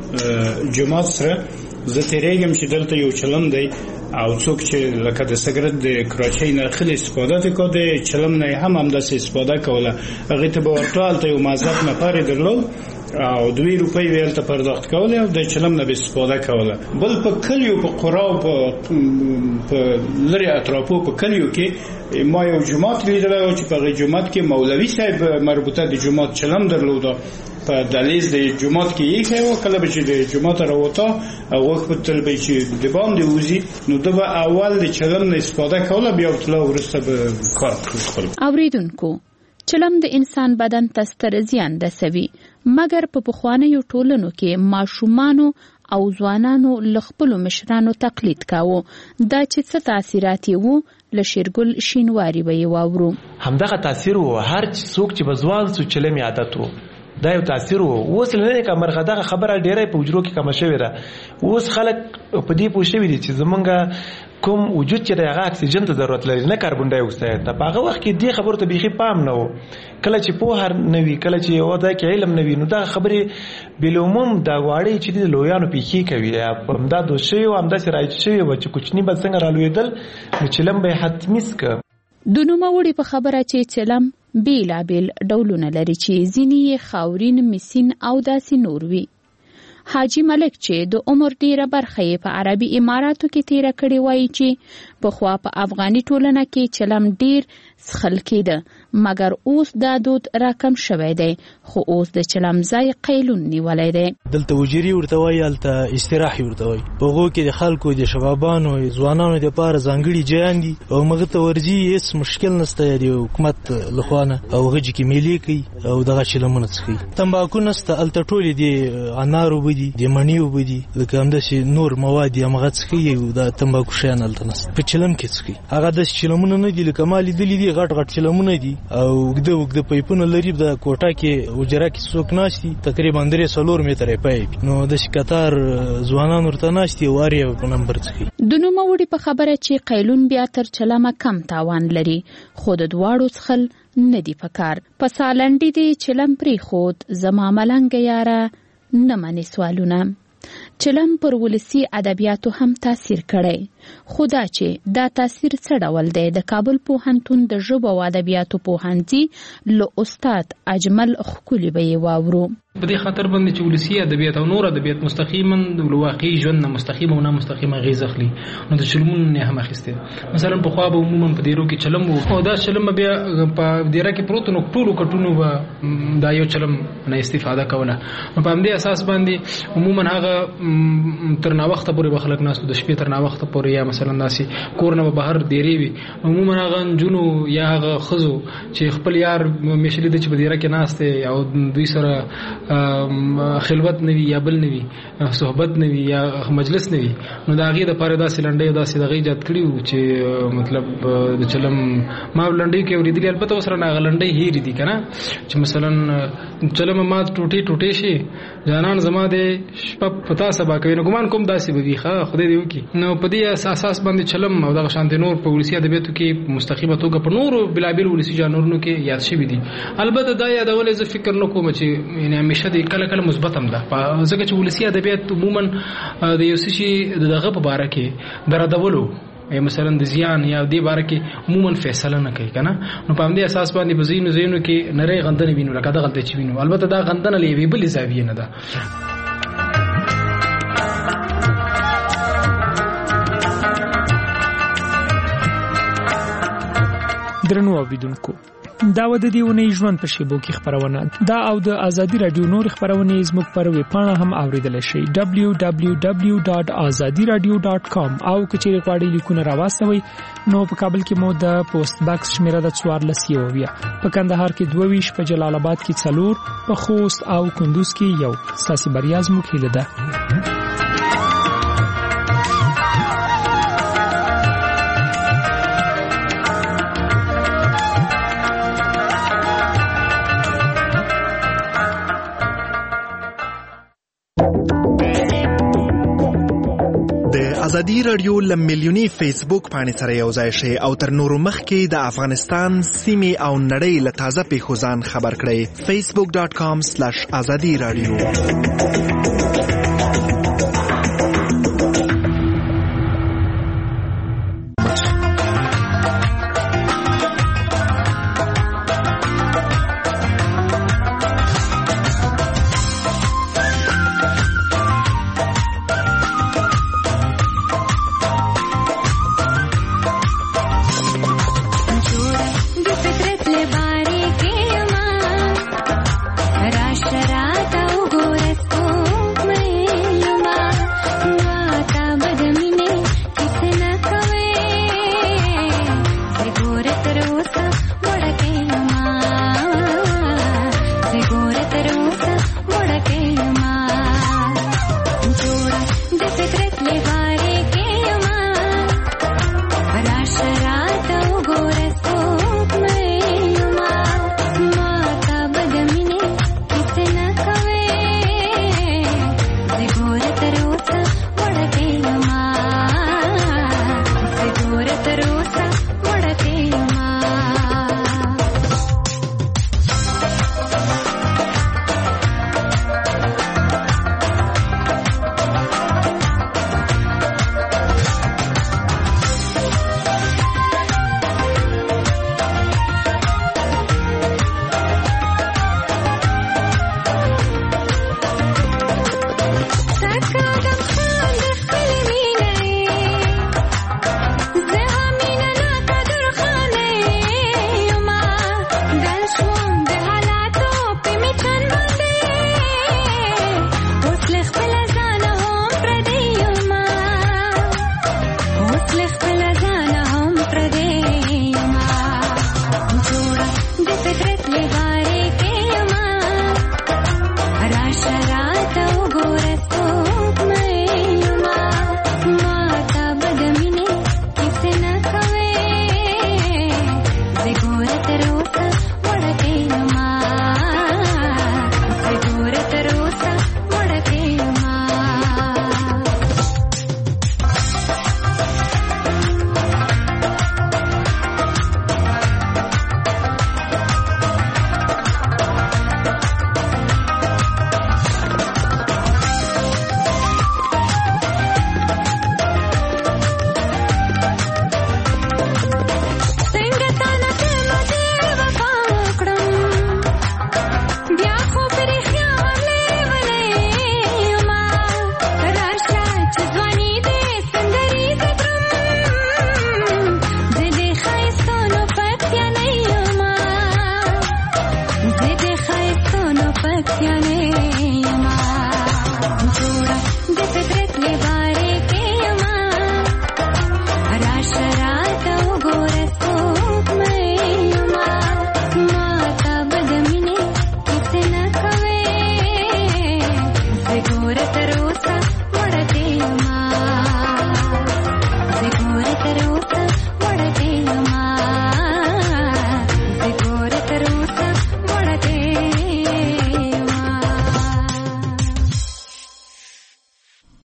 د جماعت سره زه تیریږم چې دلته یو چلم دی او څوک چې لکه د سګرټ د کراچۍ نه خلی استفاده کوي د چلم نه هم همداسې استفاده کوله. هغې ته به ورته هلته یو مذهب نفر یې درلود او دوی روپۍ به هلته پرداخت کولی او د چلم نه به استفاده کوله. بل په کلیو په قراو په لرې اطرافو په کلیو کې ما یو جومات لیدلی و چې په هغې جومات کې مولوي صاحب مربوطه د جومات چلم درلوده، په دهلیز د جومات کې یې کوي و، کله به چې د جومات راوته غوږ په تل به چې د باندې وځي نو ده به اول د چلم نه استفاده کوله، بیا ورته وروسته به کار کوي. اوریدونکو، چلم د انسان بدن ته ستر زیان رسوي، مګر په پخوانیو ټولنو کې ماشومانو او ځوانانو له خپلو مشرانو تقلید کاوه. دا چې څه تاثیرات یې وو له شیرګل شینواري به یې واورو. همدغه تاثیر و، هر څوک چې به ځوان سو چلم یې عادت و، دا یو تاثیر و. اوس نه که مرغه دغه خبره ډیره په وجرو کې کم شوې ده. اوس خلک په دې پوه شوي دي چې زمونږ کوم وجود چې دغه اکسیجن ته ضرورت لري نه کاربن ډای اکساید ته، په هغه وخت کې دې خبرو ته بیخي پام نه و. کله چې پوهه نه وي، کله چې یو دا کې علم نه وي، نو دا خبرې بالعموم دا واړې چې د لویانو پیخي کوي همدا دوه شوي او همداسې رایج شوي و چې کوچني به څنګه رالوېدل نو چلم به یې حتمي څکه. د نوموړي په خبره چې چلم بیلابیل ډولونه لري چې ځینې یې خاورین، مسین او داسې نور وي. حاجی ملک چې د عمر ډیره برخه یې په عربي اماراتو کې تیره کړې وایي چې پخوا په افغاني ټولنه کې چلم ډیر څښل کېده مګر اوس دا دود راکم شوی دی خو اوس د چلم ځای قیلون نیولی دی. دلته وجري ورته وایي هلته استراحي ورته وایي. په هغو کې د خلکو د شبابانو ځوانانو دپاره ځانګړي جیان دي او هغه ته ورځي هېڅ مشکل نشته د حکومت لخوا نه او هغه چې کې میلې کوي او دغه چلمونه څښي. تمباکو نشته هلته ټولې د انار اوبه دي د مڼې اوبه دي لکه همداسې نور مواد دي همغه څښي او د تمباکو شیان هلته نشته. په چلم کې څښي هغه داسې چلمونه نه دي لکه ما لیدلي دي غټ غټ چلمونه دي او اوږده اوږده پایپونه لري. د کوټه کې حجره کې څوک ناست دي تقریبا درې څلور متره پایپ نو داسې کتار ځوانان ورته ناست دي او هر یو په نمبر څښي. د نوموړي په خبره چې قیلون بیا تر چلمه کم تاوان لري خو د دواړو څښل نه دی پکار. په سالنډي دی چلم پرېښود زما ملنګه یاره نه منې سوالونه. چلم پر ولسی ادبیاتو هم تاثیر کړی خو دا چې دا تاثیر څه ډول دی د کابل پوهنتون د ژبو او ادبیاتو پوهنځي له استاد اجمل ښکلي به یې واورو. په دې خاطر باندې چې ولسی ادبیات او نور ادبیات مستقیما د واقعي ژوند نه مستقیما او نه مستقیما غیز اخلي نو د چلمونو نه هم اخیسته. مثلا په خوا به عموما په دیرو کې چلم وو او دا چلم بیا په دیره کې پروت نو ټولو کټونو به دا یو چلم نه استفاده کوله. په همدې اساس باندې عموما هغه تر نا وخت پورې بخلک ناس د شپې تر نا وخت پورې یا مثلا داسي کور نه بهر دیری وي عموما هغه جنو یا هغه خزو چې خپل یار مشلي د چې بدیره کې ناشته او دوی سره خلوت نوي یا بل نوي صحبت نوي یا مجلس نوي نو دا غي د پاره داسې لنډي داسې دغه ایجاد کړیو چې مطلب د چلم ما لنډي کې ورېدل البته وسره نه لنډي هېری دي کنه چې مثلا چلم ما ټوټي ټوټي شي جانان زما د شپ پتا سبا کوي نو ګمان کوم داسې به وي ښه خدای دې وکي. نو په دې اساس باندې چلم او دغه شانتي نور په ولسی ادبیاتو کې مستقیمه توګه په نور بلابل ولسی جانورونو کې یاد شوی دي. البته دا یادول زه فکر نه کوم چې یعنی همیشه د کله کله مثبت هم ده ځکه چې ولسی ادبیات عموما د یو څه شي دغه په باره کې دردولو مثلا د زیان یا د باره کې عموما فیصله نه کوي کنه نو په همدې اساس باندې په زینو زینو کې نری غندنه وینو لکه دا غلطه چي وینو. البته دا غندنه لې بل زاویه نه ده. درنو اوریدونکو دا و د دې ونې ژوند په شیبو کې خبرونه دا او د ازادي رادیو نور خبرونه زموږ پر ویب پاڼه هم اوریدل شي دبلیو دبلیو دبلیو ډاټ ازادي رادیو ډاټ کام او کچېری غواړئ لیکونه راوستوي نو په کابل کې مو د پوسټ باکس شمیره د څوارلس یوویا په کندهار کې دوه ویشت په جلال آباد کې څلور په خوست او کندوز کې یو ساسي بریا زموږ هیله ده. ازادي رادیو لملیونی فیسبوک باندې سره یو ځای شي او تر نورو مخکې د افغانستان سیمې او نړۍ له تازه پیښو ځان خبر کړئ. فیسبوک ډاټ کام سلیش ازادي رادیو. Live